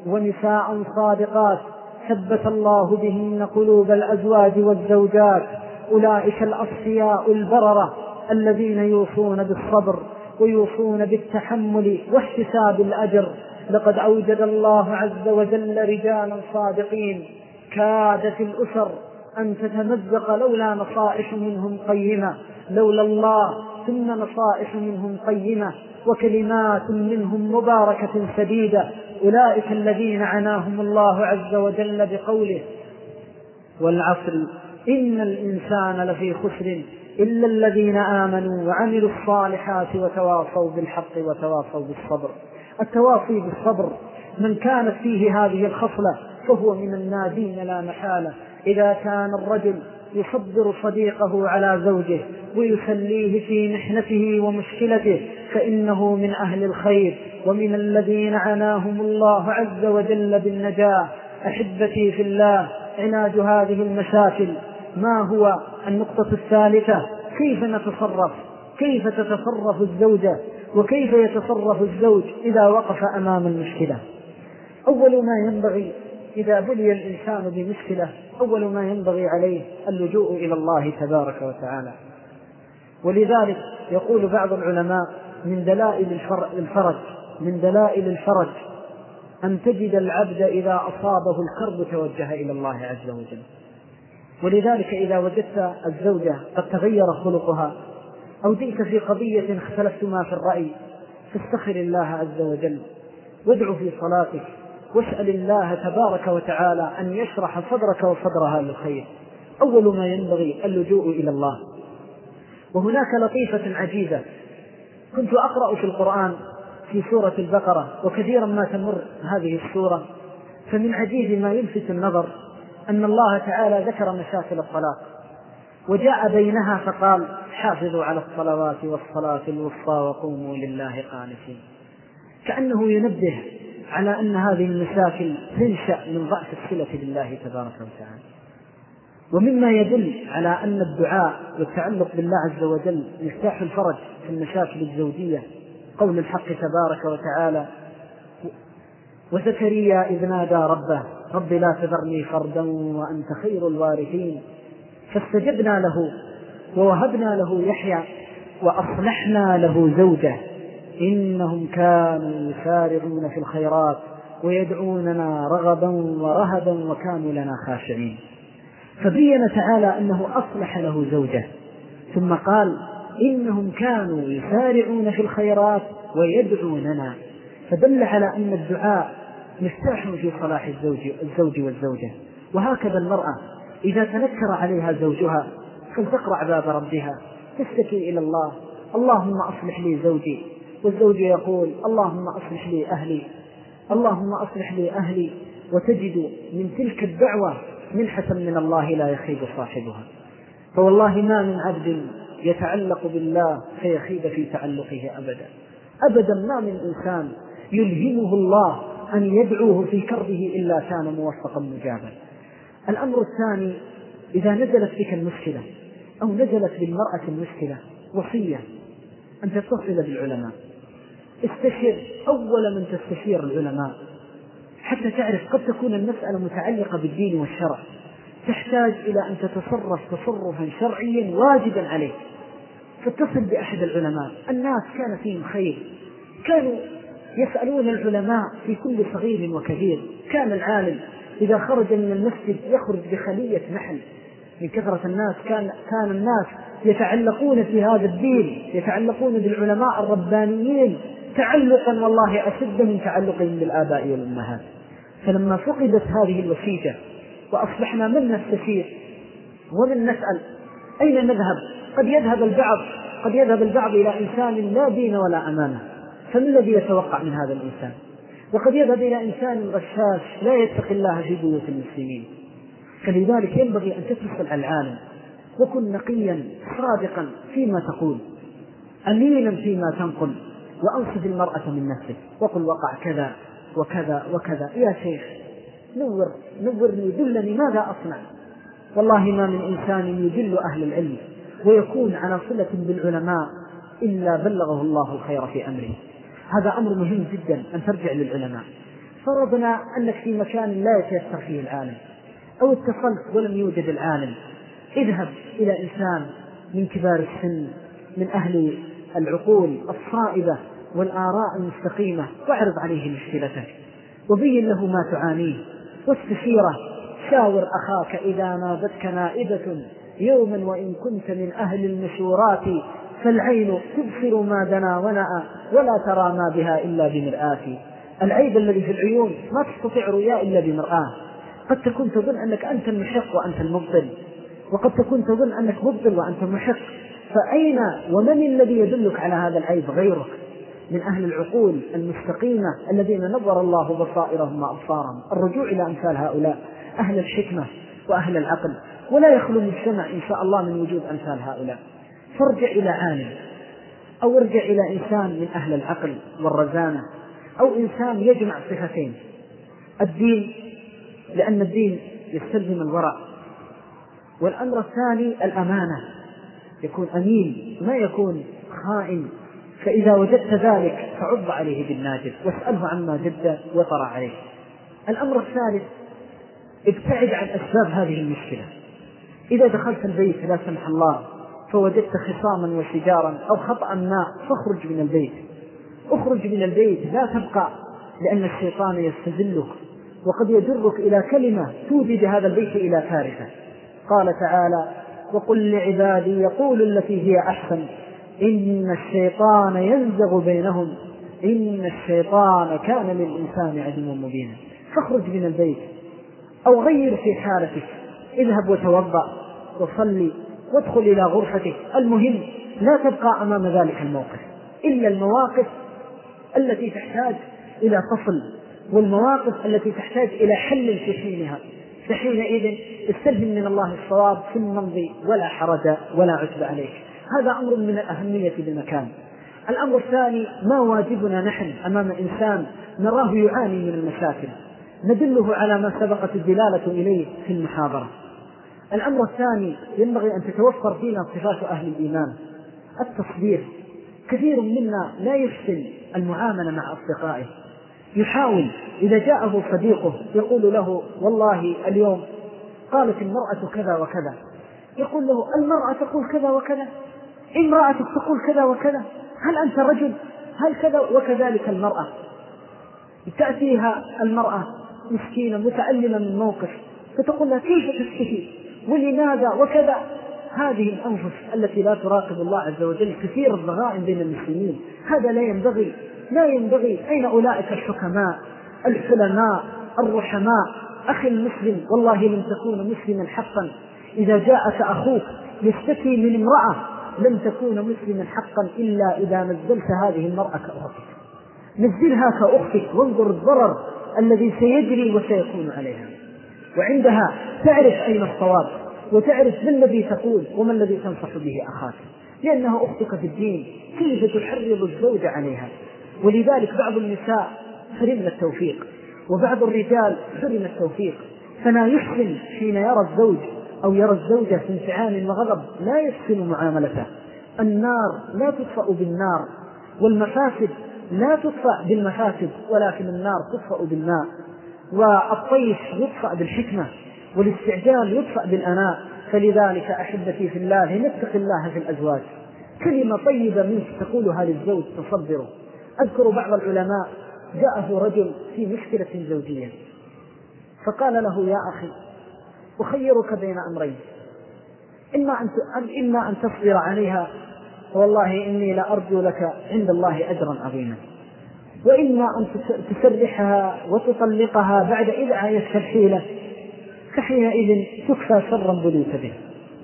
ونساء صادقات ثبت الله بهن قلوب الأزواج والزوجات، أولئك الأصفياء البررة الذين يوصون بالصبر ويوصون بالتحمل واحتساب الأجر لقد أوجد الله عز وجل رجالا صادقين كادت الأسر أن تتمزق لولا نصائح منهم قيمة، لولا الله ثم نصائح منهم قيمة وكلمات منهم مباركة سديدة. أولئك الذين عناهم الله عز وجل بقوله: والعصر إن الإنسان لفي خسر إلا الذين آمنوا وعملوا الصالحات وتواصوا بالحق وتواصوا بالصبر. التواصي بالصبر من كانت فيه هذه الخصلة فهو من الناجين لا محالة. إذا كان الرجل يصبر صديقه على زوجه ويسليه في محنته ومشكلته فإنه من أهل الخير ومن الذين عناهم الله عز وجل بالنجاة. أحبتي في الله، علاج هذه المشاكل ما هو؟ النقطة الثالثة: كيف نتصرف؟ كيف تتصرف الزوجة وكيف يتصرف الزوج إذا وقف أمام المشكلة؟ أول ما ينبغي إذا بلي الإنسان بمشكلة أول ما ينبغي عليه اللجوء إلى الله تبارك وتعالى. ولذلك يقول بعض العلماء: من دلائل الفرج من دلائل الفرج أن تجد العبد إذا أصابه الكرب توجه إلى الله عز وجل. ولذلك إذا وجدت الزوجة قد تغير خلقها أو جئت في قضية اختلفتما في الرأي فاستخر الله عز وجل وادع في صلاتك واسأل الله تبارك وتعالى أن يشرح صدرك وصدرها للخير. أول ما ينبغي اللجوء إلى الله. وهناك لطيفة عجيبة كنت أقرأ في القرآن في سورة البقرة، وكثيرا ما تمر هذه السورة فمن عجيب ما يلفت النظر أن الله تعالى ذكر مشاكل الطلاق وجاء بينها فقال: حافظوا على الصلوات والصلاة الوسطى وقوموا لله قانتين، كأنه ينبه على أن هذه المشاكل تنشأ من ضعف الصلة بالله تبارك وتعالى. ومما يدل على أن الدعاء والتعلق بالله عز وجل مفتاح الفرج في المشاكل الزوجية قول الحق تبارك وتعالى: وزكريا إذ نادى ربه رب لا تذرني فردا وأنت خير الوارثين فاستجبنا له ووهبنا له يحيى وأصلحنا له زوجه إنهم كانوا يسارعون في الخيرات ويدعوننا رغبا ورهبا وكانوا لنا خاشعين. فبين تعالى أنه أصلح له زوجه ثم قال: إنهم كانوا يسارعون في الخيرات ويدعوننا، فدل على أن الدعاء مفتاح في صلاح الزوج, الزوج والزوجة. وهكذا المرأة إذا تنكر عليها زوجها فلتقرع باب ربها تشتكي إلى الله: اللهم أصلح لي زوجي، والزوج يقول: اللهم أصلح لي أهلي، اللهم أصلح لي أهلي. وتجد من تلك الدعوة منحة من الله لا يخيب صاحبها. فوالله ما من عبد يتعلق بالله فيخيب في تعلقه أبدا أبدا. ما من إنسان يلهمه الله أن يدعوه في كربه إلا كان موفقا مجابا. الأمر الثاني: إذا نزلت بك المشكلة أو نزلت بالمرأة المشكلة وصية أن تتصل بالعلماء. استشير أول من تستشير العلماء حتى تعرف قد تكون المسألة متعلقة بالدين والشرع تحتاج إلى أن تتصرف تصرفا شرعيا واجبا عليك، فاتصل بأحد العلماء. الناس كان فيهم خير، كانوا يسألون العلماء في كل صغير وكبير. كان العالم إذا خرج من المسجد يخرج بخلية نحل من كثرة الناس. كان, كان الناس يتعلقون في هذا الدين، يتعلقون بالعلماء الربانيين تعلقا والله أشد من تعلقهم بالآباء والأمهات. فلما فقدت هذه الوسيلة وأصبحنا من نستشير ومن نسأل أين نذهب؟ قد يذهب البعض قد يذهب البعض إلى إنسان لا دين ولا أمانة، فما الذي يتوقع من هذا الإنسان؟ وقد يذهب إلى إنسان غشاش لا يتقي الله في بيوت المسلمين. فلذلك ينبغي أن تتصل على العالم وكن نقيا صادقا فيما تقول، أمينا فيما تنقل، وأنصف المرأة من نفسك وقل وقع كذا وكذا وكذا. يا شيخ نور نورني دلني ماذا أصنع؟ والله ما من إنسان يدل أهل العلم ويكون على صلة بالعلماء إلا بلغه الله الخير في أمره. هذا أمر مهم جدا أن ترجع للعلماء. فرضنا أنك في مكان لا يتيسر فيه العالم أو اتصلت ولم يوجد العالم، اذهب إلى إنسان من كبار السن من أهل العقول الصائبة والآراء المستقيمة، واعرض عليه مشكلتك وبين له ما تعانيه واستشيره. شاور أخاك إذا نابتك نائبة يوما وإن كنت من أهل المشورات، فالعين تبصر ما دنا ونأى ولا ترى ما بها إلا بمرآة. العيب الذي في العيون ما تستطيع رؤياه إلا بمرآة. قد تكون تظن أنك أنت المحق وأنت المبطل، وقد تكون تظن أنك مبطل وأنت محق، فأين ومن الذي يدلك على هذا العيب؟ غيرك من أهل العقول المستقيمة الذين نور الله بصائرهم وأبصارهم. الرجوع إلى أمثال هؤلاء أهل الحكمة وأهل العقل، ولا يخلو المجتمع إن شاء الله من وجود أمثال هؤلاء. فارجع إلى عالم، أو ارجع إلى إنسان من أهل العقل والرزانة، أو إنسان يجمع صفتين: الدين، لأن الدين يستلزم الورع، والأمر الثاني الأمانة، يكون أمين ما يكون خائن. فإذا وجدت ذلك فعض عليه بالناجذ واسأله عما جد وطرع عليه. الأمر الثالث: ابتعد عن أسباب هذه المشكلة. إذا دخلت البيت لا سمح الله فوجدت خصاما وشجارا أو خطأ ما، فاخرج من البيت. اخرج من البيت، لا تبقى، لأن الشيطان يستذلك وقد يجرك إلى كلمة تودي هذا البيت إلى كارثة. قال تعالى: وقل لعبادي يقول التي هي أحسن إن الشيطان ينزغ بينهم إن الشيطان كان للإنسان عدوا مبينا. فاخرج من البيت أو غير في حالتك، اذهب وتوضأ وصلي وادخل إلى غرفتك. المهم لا تبقى أمام ذلك الموقف إلا المواقف التي تحتاج إلى فصل، والمواقف التي تحتاج إلى حل في حينها. فحينئذ استلهم من الله الصواب ثم امضي ولا حرج ولا عتب عليك. هذا أمر من الأهمية بمكان. الأمر الثاني: ما واجبنا نحن أمام إنسان نراه يعاني من المشاكل؟ ندله على ما سبقت الدلالة إليه في المحاضرة. الأمر الثاني: ينبغي أن تتوفر فينا صفات أهل الإيمان. التصبير. كثير منا لا يحسن المعاملة مع أصدقائه، يحاول إذا جاءه صديقه يقول له: والله اليوم قالت المرأة كذا وكذا، يقول له: المرأة تقول كذا وكذا، امرأتك تقول كذا وكذا، هل أنت رجل؟ هل كذا؟ وكذلك المرأة، تأتيها المرأة مسكينة متألمة من موقف فتقول لها: كيف تشتكي ولماذا وكذا. هذه الأنفس التي لا تراقب الله عز وجل كثير الضغائن بين المسلمين. هذا لا ينبغي، لا ينبغي. أين أولئك الحكماء الحلماء الرحماء؟ أخي المسلم، والله لم تكون مسلما حقا إذا جاءك أخوك يشتكي من امرأة، لم تكون مسلما حقا إلا إذا نزلت هذه المرأة كأختك. نزلها كأختك وانظر الضرر الذي سيجري وسيكون عليها، وعندها تعرف أين الصواب وتعرف ما الذي تقول وما الذي تنصح به أخاك، لأنها أختك في الدين. كيف تحرض الزوج عليها؟ ولذلك بعض النساء حرمنا التوفيق، وبعض الرجال حرم التوفيق، فلا يحسن حين يرى الزوج أو يرى الزوجة في انفعال وغضب لا يحسن معاملته. النار لا تطفأ بالنار، والمفاسد لا تطفأ بالمفاسد، ولكن النار تطفأ بالماء، والطيش يطفأ بالحكمة، والاستعجال يطفأ بالأناء. فلذلك أحبتي في الله نتق الله في الأزواج. كلمة طيبة منك تقولها للزوج تصبره. أذكر بعض العلماء جاءه رجل في مشكلة زوجية فقال له: يا أخي أخيرك بين أمرين، إما أن إما أن تصبر عليها والله إني لأرجو لك عند الله أجرا عظيما، وإما أن تسرحها وتطلقها بعد إذ عايشت الحيلة، فحينئذ تكفى شرا بليت به.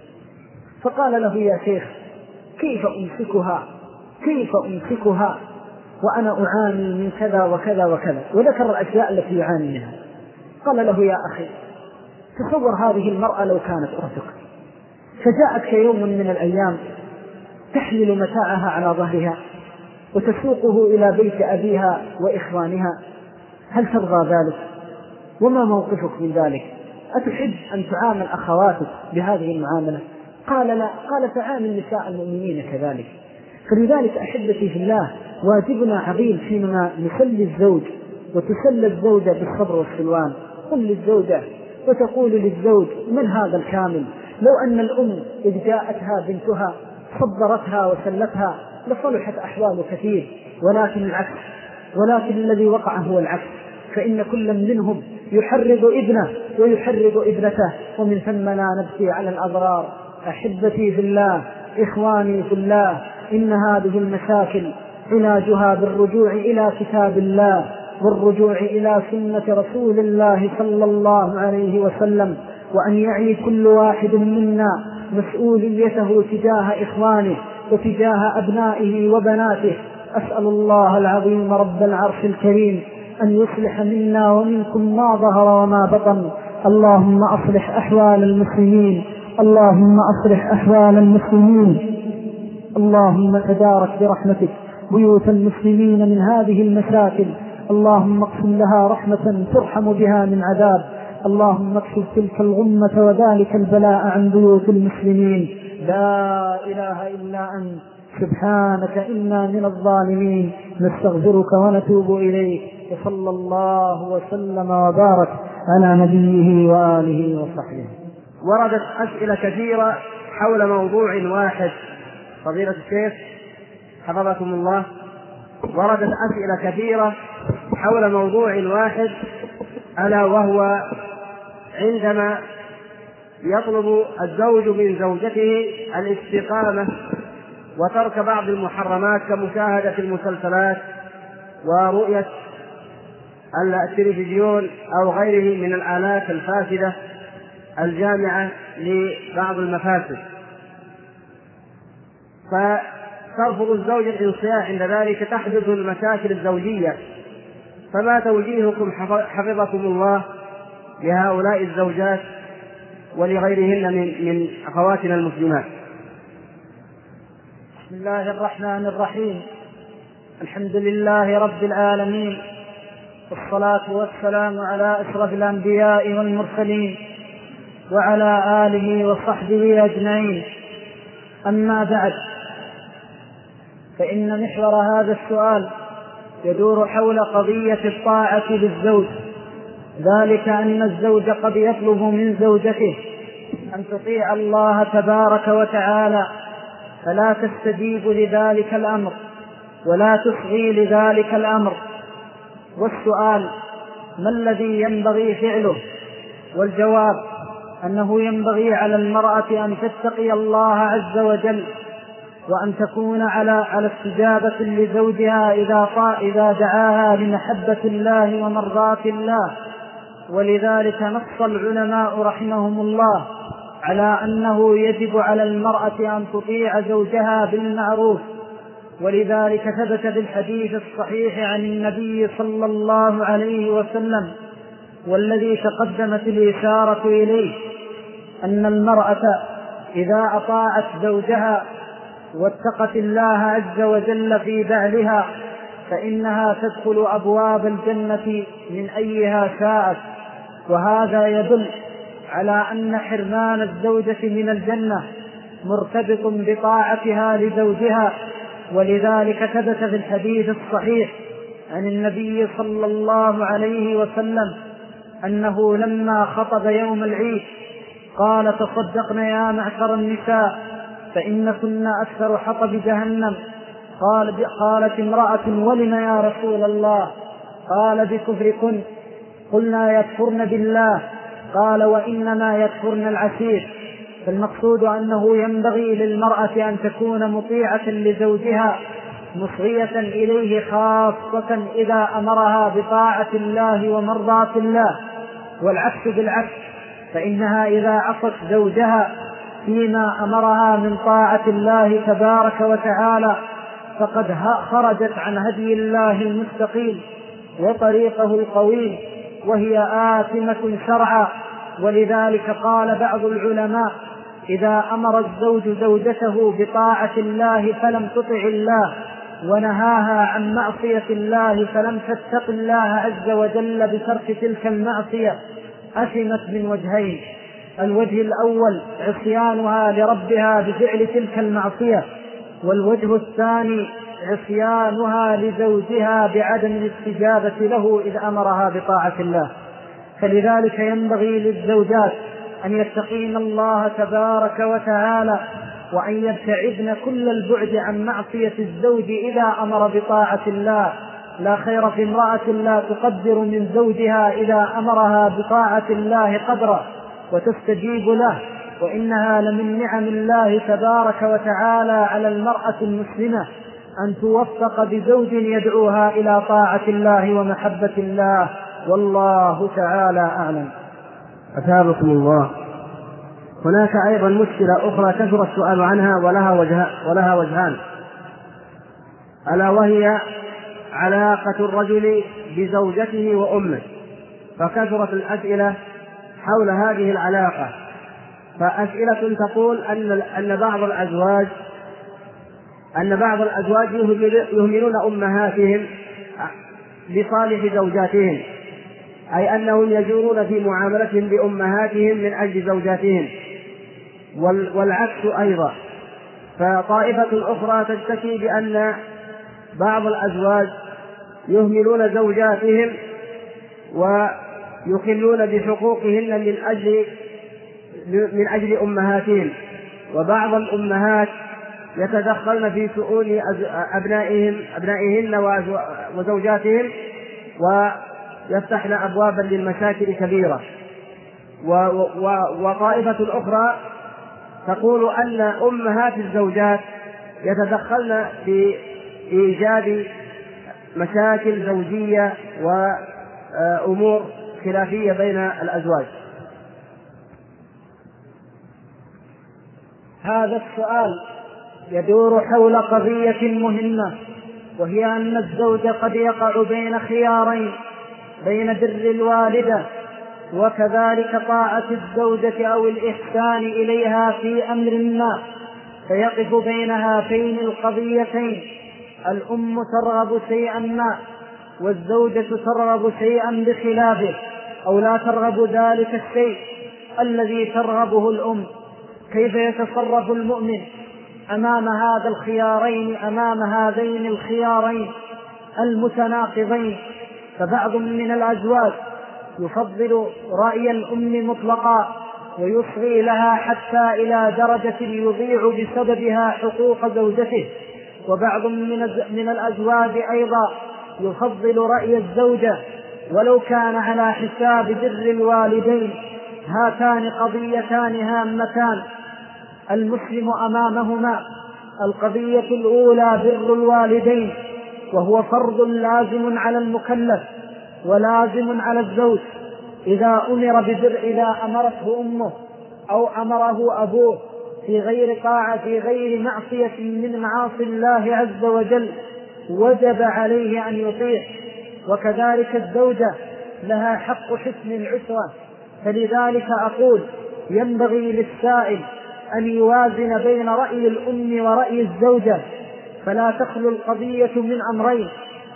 فقال له: يا شيخ كيف أمسكها كيف أمسكها وأنا أعاني من كذا وكذا وكذا، وذكر الأشياء التي يعاني منها. قال له: يا أخي تصور هذه المرأة لو كانت أختك، فجاءتك يوم من الأيام تحمل متاعها على ظهرها وتسوقه إلى بيت أبيها وإخوانها، هل ترضى ذلك؟ وما موقفك من ذلك؟ أتحب أن تعامل أخواتك بهذه المعاملة؟ قال: لا. قال: تعامل نساء المؤمنين كذلك. فلذلك أحبتي في الله واجبنا عظيم حينما نسلي الزوج وتسلى الزوجة بالصبر والسلوان. قل للزوجة وتقول للزوج: من هذا الكامل؟ لو أن الأم إذ جاءتها بنتها صبرتها وسلتها لصلحت أحوال كثير. ولكن العكس، ولكن الذي وقع هو العكس، فإن كل منهم يحرض ابنه ويحرض ابنته، ومن ثم لا نبكي على الأضرار. أحبتي في الله، إخواني في الله، إن هذه المشاكل علاجها بالرجوع إلى كتاب الله والرجوع إلى سنة رسول الله صلى الله عليه وسلم، وأن يعي كل واحد منا مسؤوليته تجاه إخوانه وتجاه أبنائه وبناته. أسأل الله العظيم رب العرش الكريم أن يصلح منا ومنكم ما ظهر وما بطن. اللهم أصلح أحوال المسلمين، اللهم أصلح أحوال المسلمين، اللهم تدارك برحمتك بيوت المسلمين من هذه المشاكل، اللهم اقسم لها رحمة ترحم بها من عذاب، اللهم اكشف تلك الغمة وذلك البلاء عن بيوت المسلمين. لا إله إلا أنت سبحانك إنا من الظالمين، نستغفرك ونتوب إليك، وصلى الله وسلم وبارك على نبيه وآله وصحبه. وردت أسئلة كثيرة حول موضوع واحد. فضيلة الشيخ حفظكم الله، وردت أسئلة كثيرة حول موضوع واحد، ألا وهو عندما يطلب الزوج من زوجته الاستقامة وترك بعض المحرمات كمشاهدة المسلسلات ورؤية التلفزيون أو غيره من الآلات الفاسدة الجامعة لبعض المفاسد، فترفض الزوج الانصياع عند ذلك، تحدث المشاكل الزوجية. فما توجيهكم حفظكم الله لهؤلاء الزوجات ولغيرهن من, من أخواتنا المسلمات؟ بسم الله الرحمن الرحيم، الحمد لله رب العالمين، والصلاة والسلام على أشرف الأنبياء والمرسلين وعلى آله وصحبه أجمعين. أما بعد، فإن محور هذا السؤال يدور حول قضية الطاعة للزوج، ذلك أن الزوج قد يطلب من زوجته أن تطيع الله تبارك وتعالى، فلا تستجيب لذلك الأمر ولا تصغي لذلك الأمر. والسؤال: ما الذي ينبغي فعله؟ والجواب أنه ينبغي على المرأة أن تتقي الله عز وجل، وأن تكون على على استجابة لزوجها إذا إذا دعاها لمحبة الله ومرضاة الله. ولذلك نص العلماء رحمهم الله على أنه يجب على المرأة أن تطيع زوجها بالمعروف، ولذلك ثبت بالحديث الصحيح عن النبي صلى الله عليه وسلم والذي تقدمت الإشارة إليه، أن المرأة إذا أطاعت زوجها واتقت الله عز وجل في بعلها فإنها تدخل أبواب الجنة من أيها شاءت. وهذا يدل على أن حرمان الزوجة من الجنة مرتبط بطاعتها لزوجها. ولذلك ثبت في الحديث الصحيح عن النبي صلى الله عليه وسلم أنه لما خطب يوم العيد قال: تصدقن يا معشر النساء فإن كنا أكثر حطب جهنم. قال قالت امرأة: ولم يا رسول الله؟ قال: بكفركن. قلنا: يكفرن بالله. قال: وإنما يكفرن العشير. فالمقصود أنه ينبغي للمرأة أن تكون مطيعة لزوجها مصغية إليه، خاصة إذا أمرها بطاعة الله ومرضاة الله. والعكس بالعكس، فإنها إذا عصت زوجها فيما أمرها من طاعة الله تبارك وتعالى فقد خرجت عن هدي الله المستقيم وطريقه القويم، وهي آثمة شرعا. ولذلك قال بعض العلماء: إذا أمر الزوج زوجته بطاعة الله فلم تطع الله، ونهاها عن معصية الله فلم تتق الله عز وجل بترك تلك المعصية، أثمت من وجهين: الوجه الأول عصيانها لربها بفعل تلك المعصية، والوجه الثاني عصيانها لزوجها بعدم الاستجابة له إذ أمرها بطاعة الله. فلذلك ينبغي للزوجات أن يتقين الله تبارك وتعالى وأن يبتعدن كل البعد عن معصية الزوج إذا أمر بطاعة الله. لا خير في امرأة لا تقدر من زوجها إذا أمرها بطاعة الله قدره وتستجيب له، وإنها لمن نعم الله تبارك وتعالى على المرأة المسلمة أن توفق بزوج يدعوها إلى طاعة الله ومحبة الله، والله تعالى أعلم. أثابكم الله. هناك أيضا مشكلة أخرى كثر السؤال عنها ولها وجه ولها وجهان، ألا وهي علاقة الرجل بزوجته وأمه، فكثرت الأسئلة حول هذه العلاقة. فأسئلة تقول أن أن بعض الأزواج أن بعض الأزواج يهملون أمهاتهم لصالح زوجاتهم، أي أنهم يجورون في معاملتهم بأمهاتهم من أجل زوجاتهم، والعكس أيضا. فطائفة أخرى تشتكي بأن بعض الأزواج يهملون زوجاتهم ويخلون بحقوقهن من أجل من أجل أمهاتهم، وبعض الأمهات يتدخلن في شؤون أبنائهم أبنائهن وزوجاتهم ويفتحن أبوابا للمشاكل كبيرة. وطائفة أخرى تقول أن أمهات الزوجات يتدخلن في إيجاد مشاكل زوجية وأمور خلافية بين الأزواج. هذا السؤال يدور حول قضية مهمة، وهي أن الزوج قد يقع بين خيارين: بين بر الوالدة وكذلك طاعة الزوجة أو الإحسان إليها في أمر ما، فيقف بين هاتين القضيتين. الأم ترغب شيئا ما والزوجة ترغب شيئا بخلافه، أو لا ترغب ذلك الشيء الذي ترغبه الأم. كيف يتصرف المؤمن أمام هذا الخيارين أمام هذين الخيارين المتناقضين؟ فبعض من الأزواج يفضل رأي الأم مطلقا ويصغي لها حتى إلى درجة يضيع بسببها حقوق زوجته، وبعض من الأزواج أيضا يفضل رأي الزوجة ولو كان على حساب بر الوالدين. هاتان قضيتان هامتان المسلم أمامهما. القضية الأولى بر الوالدين، وهو فرض لازم على المكلف ولازم على الزوج. إذا أمر ببر إذا أمرته أمه أو أمره أبوه في غير طاعة في غير معصية من معاصي الله عز وجل وجب عليه أن يطيع. وكذلك الزوجة لها حق حسن العشرة. فلذلك أقول ينبغي للسائل أن يوازن بين رأي الأم ورأي الزوجة، فلا تخلو القضية من أمرين: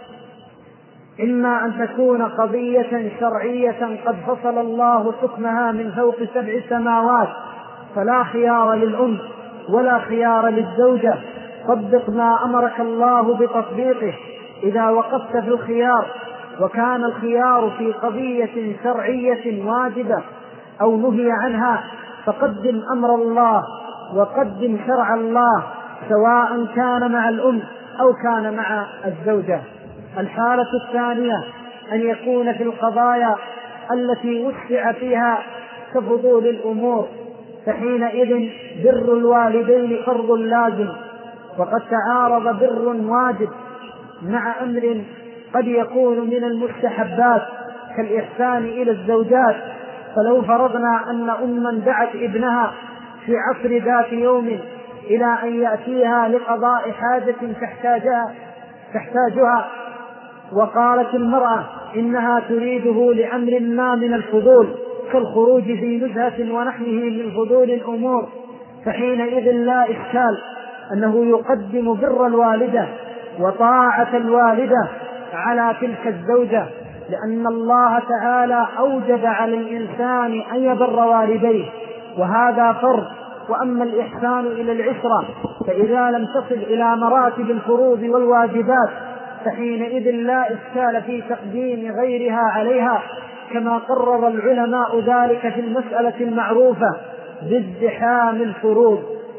إما أن تكون قضية شرعية قد فصل الله حكمها من فوق سبع سماوات فلا خيار للأم ولا خيار للزوجة، طبق ما أمرك الله بتطبيقه إذا وقفت في الخيار، وكان الخيار في قضية شرعية واجبة أو نهي عنها فقدم أمر الله وقدم شرع الله، سواء كان مع الأم أو كان مع الزوجة. الحالة الثانية أن يكون في القضايا التي وسع فيها كفضول الأمور، فحينئذ بر الوالدين فرض لازم، وقد تعارض بر واجب مع أمر قد يكون من المستحبات كالإحسان إلى الزوجات. فلو فرضنا أن أما دعت ابنها في عصر ذات يوم إلى أن يأتيها لقضاء حاجة تحتاجها, تحتاجها وقالت المرأة إنها تريده لأمر ما من الفضول كالخروج في نزهة ونحوه من فضول الأمور، فحينئذ لا إشكال أنه يقدم بر الوالدة وطاعة الوالدة على تلك الزوجة، لأن الله تعالى أوجب على الإنسان أن يبر والديه وهذا فرض. وأما الإحسان إلى العشرة فإذا لم تصل إلى مراتب الفروض والواجبات فحينئذ لا إشكال في تقديم غيرها عليها، كما قرر العلماء ذلك في المسألة المعروفة بازدحام الفروض.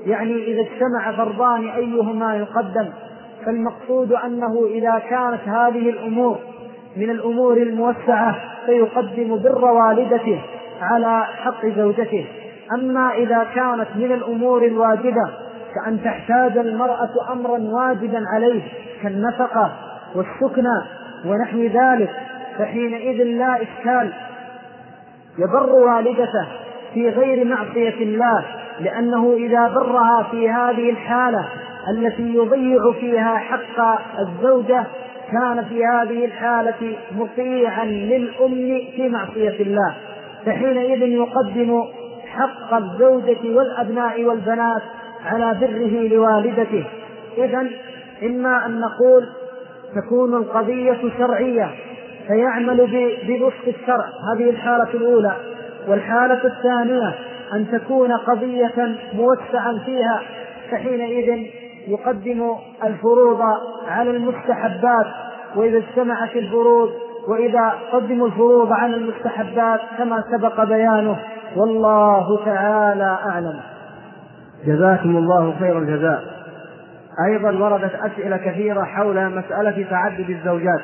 يعني إذا اجتمع فرضان أيهما يقدم. فالمقصود أنه إذا كانت هذه الأمور من الأمور الموسعة فيقدم بر والدته على حق زوجته. أما إذا كانت من الأمور الواجبة كأن تحتاج المرأة أمرا واجبا عليه كالنفقة والسكنى ونحو ذلك فحينئذ لا إشكال، يبر والدته في غير معصية الله، لأنه إذا برها في هذه الحالة التي يضيع فيها حق الزوجة كان في هذه الحالة مطيعا للأم في معصية الله، فحينئذ يقدم حق الزوجة والأبناء والبنات على بره لوالدته. إذن إما أن نقول تكون القضية شرعية فيعمل بوفق الشرع، هذه الحالة الأولى. والحالة الثانية أن تكون قضية موسعا فيها فحينئذ يقدم الفروض على المستحبات، وإذا اجتمعت الفروض وإذا قدموا الفروض على المستحبات كما سبق بيانه، والله تعالى أعلم. جزاكم الله خير الجزاء. أيضا وردت أسئلة كثيرة حول مسألة تعدد الزوجات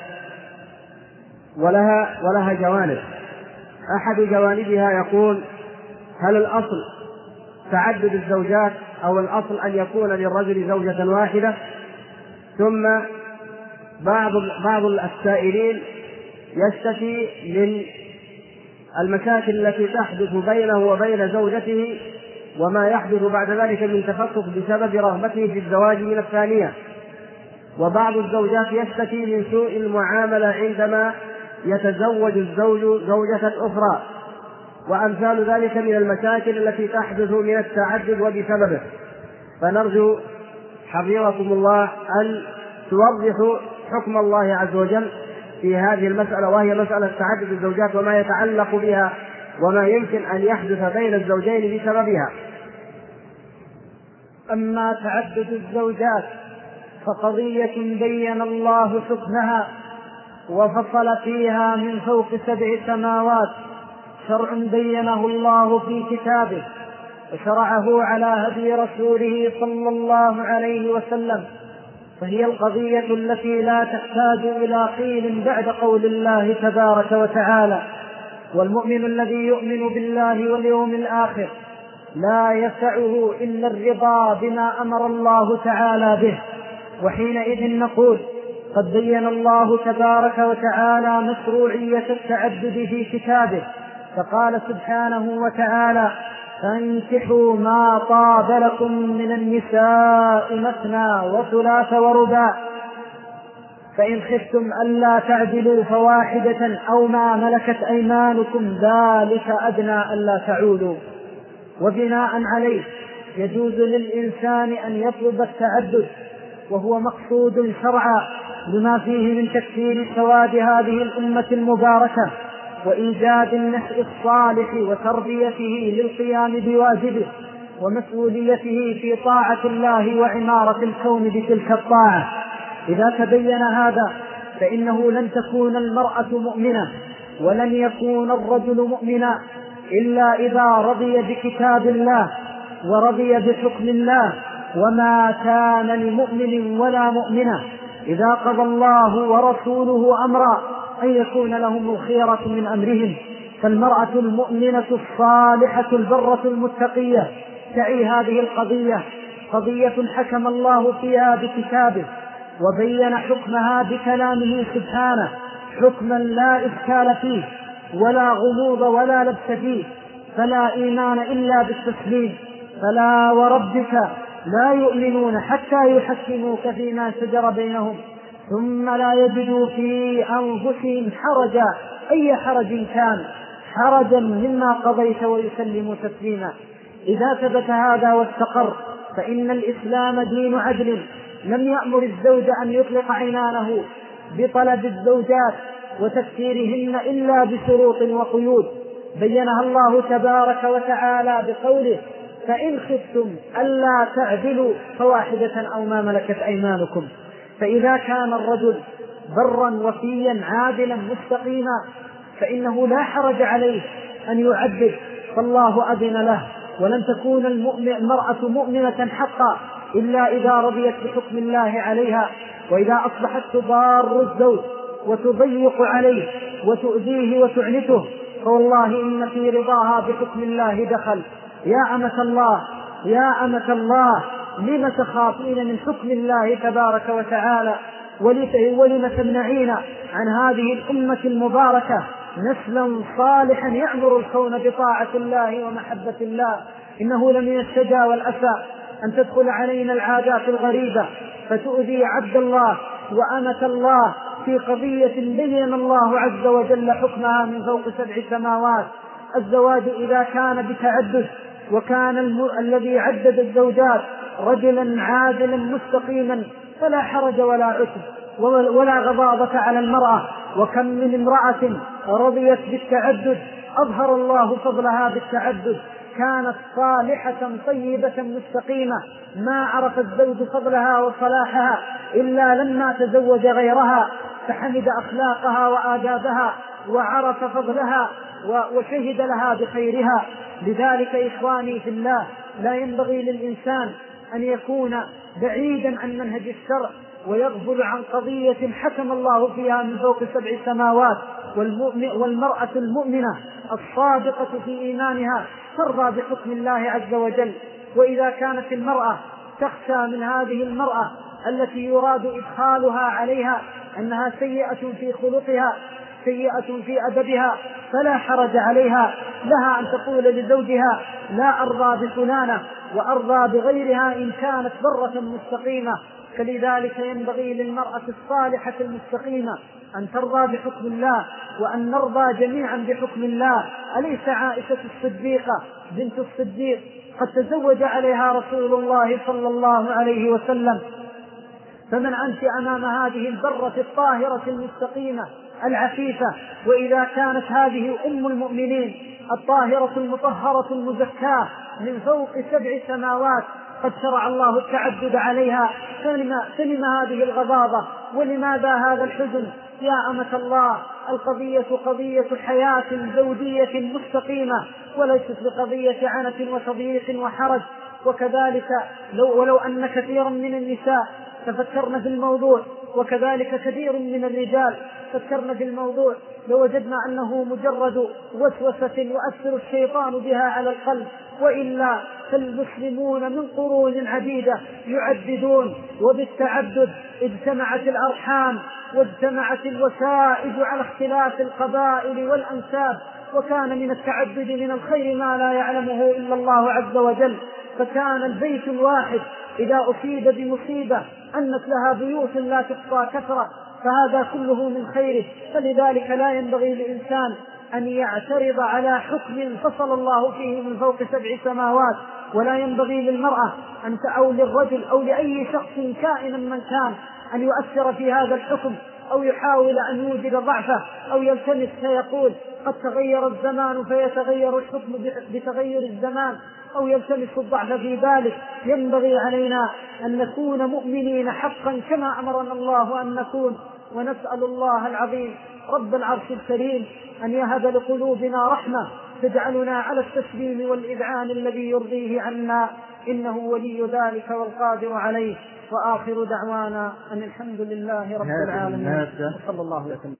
ولها, ولها جوانب. أحد جوانبها يقول: هل الأصل تعدد الزوجات أو الأصل أن يكون للرجل زوجة واحدة؟ ثم بعض بعض السائلين يشتكي من المشاكل التي تحدث بينه وبين زوجته وما يحدث بعد ذلك من تفكك بسبب رغبته في الزواج من الثانية. وبعض الزوجات يشتكي من سوء المعاملة عندما يتزوج الزوج زوجة أخرى، وأمثال ذلك من المشاكل التي تحدث من التعدد وبسببه. فنرجو حفظكم الله أن توضحوا حكم الله عز وجل في هذه المسألة، وهي مسألة تعدد الزوجات وما يتعلق بها وما يمكن أن يحدث بين الزوجين بسببها. أما تعدد الزوجات فقضية بين الله حكمها وفصل فيها من فوق سبع سماوات، شرع بينه الله في كتابه وشرعه على هدي رسوله صلى الله عليه وسلم، فهي القضية التي لا تحتاج إلى قيل بعد قول الله تبارك وتعالى: والمؤمن الذي يؤمن بالله واليوم الآخر لا يسعه إلا الرضا بما أمر الله تعالى به. وحينئذ نقول: قد بين الله تبارك وتعالى مشروعية التعدد في كتابه، فقال سبحانه وتعالى: فانكحوا ما طاب لكم من النساء مثنى وثلاث ورباع، فإن خفتم ألا تعدلوا فواحدة أو ما ملكت أيمانكم ذلك أدنى ألا تعولوا. وبناء عليه يجوز للإنسان أن يطلب التعدد، وهو مقصود شرعا لما فيه من تكثير سواد هذه الأمة المباركة وإيجاد النشء الصالح وتربيته للقيام بواجبه ومسؤوليته في طاعة الله وعمارة الكون بتلك الطاعة. إذا تبين هذا فإنه لن تكون المرأة مؤمنة ولن يكون الرجل مؤمنا إلا إذا رضي بكتاب الله ورضي بحكم الله. وما كان لمؤمن ولا مؤمنة إذا قضى الله ورسوله أمرا أن يكون لهم الخيرة من أمرهم. فالمرأة المؤمنة الصالحة البرة المتقية تعي هذه القضية، قضية حكم الله فيها بكتابه وبين حكمها بكلامه سبحانه، حكما لا إشكال فيه ولا غموض ولا لبس فيه، فلا إيمان إلا بالتسليم. فلا وربك لا يؤمنون حتى يحكموك فيما شجر بينهم ثم لا يجدوا في أنفسهم حرجا، أي حرج كان، حرجا مما قضيت ويسلموا تسليما. إذا ثبت هذا واستقر فإن الإسلام دين عدل، لم يأمر الزوج أن يطلق عنانه بطلب الزوجات وتفسيرهن إلا بشروط وقيود بينها الله تبارك وتعالى بقوله: فإن خفتم ألا تعدلوا فواحدة أو ما ملكت أيمانكم. فإذا كان الرجل برا وفيا عادلا مستقيما فإنه لا حرج عليه أن يعدل، فالله أذن له ولن تكون المرأة مؤمنة حقا إلا إذا رضيت بحكم الله عليها. وإذا أصبحت تضار الزوج وتضيق عليه وتؤذيه وتعنته فوالله إن في رضاها بحكم الله دخل. يا أمة الله يا أمة الله لم تخافين من حكم الله تبارك وتعالى ولم تمنعين عن هذه الأمة المباركة نسلا صالحا يعمر الكون بطاعة الله ومحبة الله؟ إنه لمن الشجا والأسى أن تدخل علينا العادات الغريبة فتؤذي عبد الله وأمة الله في قضية بين الله عز وجل حكمها من فوق سبع سماوات. الزواج إذا كان بتعدد وكان الم... الذي عدد الزوجات رجلا عادلا مستقيما فلا حرج ولا عسر ولا غضاضة على المرأة. وكم من امرأة رضيت بالتعدد أظهر الله فضلها بالتعدد، كانت صالحة طيبة مستقيمة ما عرف الزوج فضلها وصلاحها إلا لما تزوج غيرها فحمد أخلاقها وآدابها وعرف فضلها وشهد لها بخيرها. لذلك إخواني في الله لا ينبغي للإنسان أن يكون بعيدا عن منهج الشرع ويغفل عن قضية حكم الله فيها من فوق سبع سماوات. والمرأة المؤمنة الصادقة في إيمانها ترضى بحكم الله عز وجل. وإذا كانت المرأة تخشى من هذه المرأة التي يراد إدخالها عليها أنها سيئة في خلقها سيئة في أدبها فلا حرج عليها، لها أن تقول لزوجها لا أرضى بفلانة وأرضى بغيرها إن كانت برة مستقيمة. فلذلك ينبغي للمرأة الصالحة المستقيمة أن ترضى بحكم الله وأن نرضى جميعا بحكم الله. أليس عائشة الصديقة بنت الصديق قد تزوج عليها رسول الله صلى الله عليه وسلم؟ فمن أنت أمام هذه البرة الطاهرة المستقيمة العفيفة؟ وإذا كانت هذه أم المؤمنين الطاهرة المطهرة المزكاة من فوق سبع سماوات قد شرع الله التعدد عليها فلم هذه الغضاضة ولماذا هذا الحزن؟ يا أمة الله القضية قضية حياة زوجية مستقيمة وليست بقضية عنة وتضييق وحرج. وكذلك لو ولو أن كثيرا من النساء تفكرن في الموضوع وكذلك كثير من الرجال فكرنا في الموضوع لوجدنا أنه مجرد وسوسة يؤثر الشيطان بها على القلب، وإلا فالمسلمون من قرون عديدة يعددون وبالتعدد اجتمعت الأرحام واجتمعت الوسائد على اختلاف القبائل والأنساب، وكان من التعدد من الخير ما لا يعلمه إلا الله عز وجل. فكان البيت الواحد إذا أصيب بمصيبة أنت لها بيوت لا تحصى كثرة، فهذا كله من خيره. فلذلك لا ينبغي للإنسان أن يعترض على حكم فصل الله فيه من فوق سبع سماوات، ولا ينبغي للمرأة أن أو للرجل أو لأي شخص كائنا من كان أن يؤثر في هذا الحكم أو يحاول أن يوجد ضعفه أو يلتمس فيقول قد تغير الزمان فيتغير الحكم بتغير الزمان أو يلتمس الضعف في ذلك. ينبغي علينا أن نكون مؤمنين حقا كما أمرنا الله أن نكون، ونسأل الله العظيم رب العرش الكريم أن يهب لقلوبنا رحمة تجعلنا على التسليم والإذعان الذي يرضيه عنا، إنه ولي ذلك والقادر عليه. وآخر دعوانا أن الحمد لله رب العالمين، وصلى الله وسلم.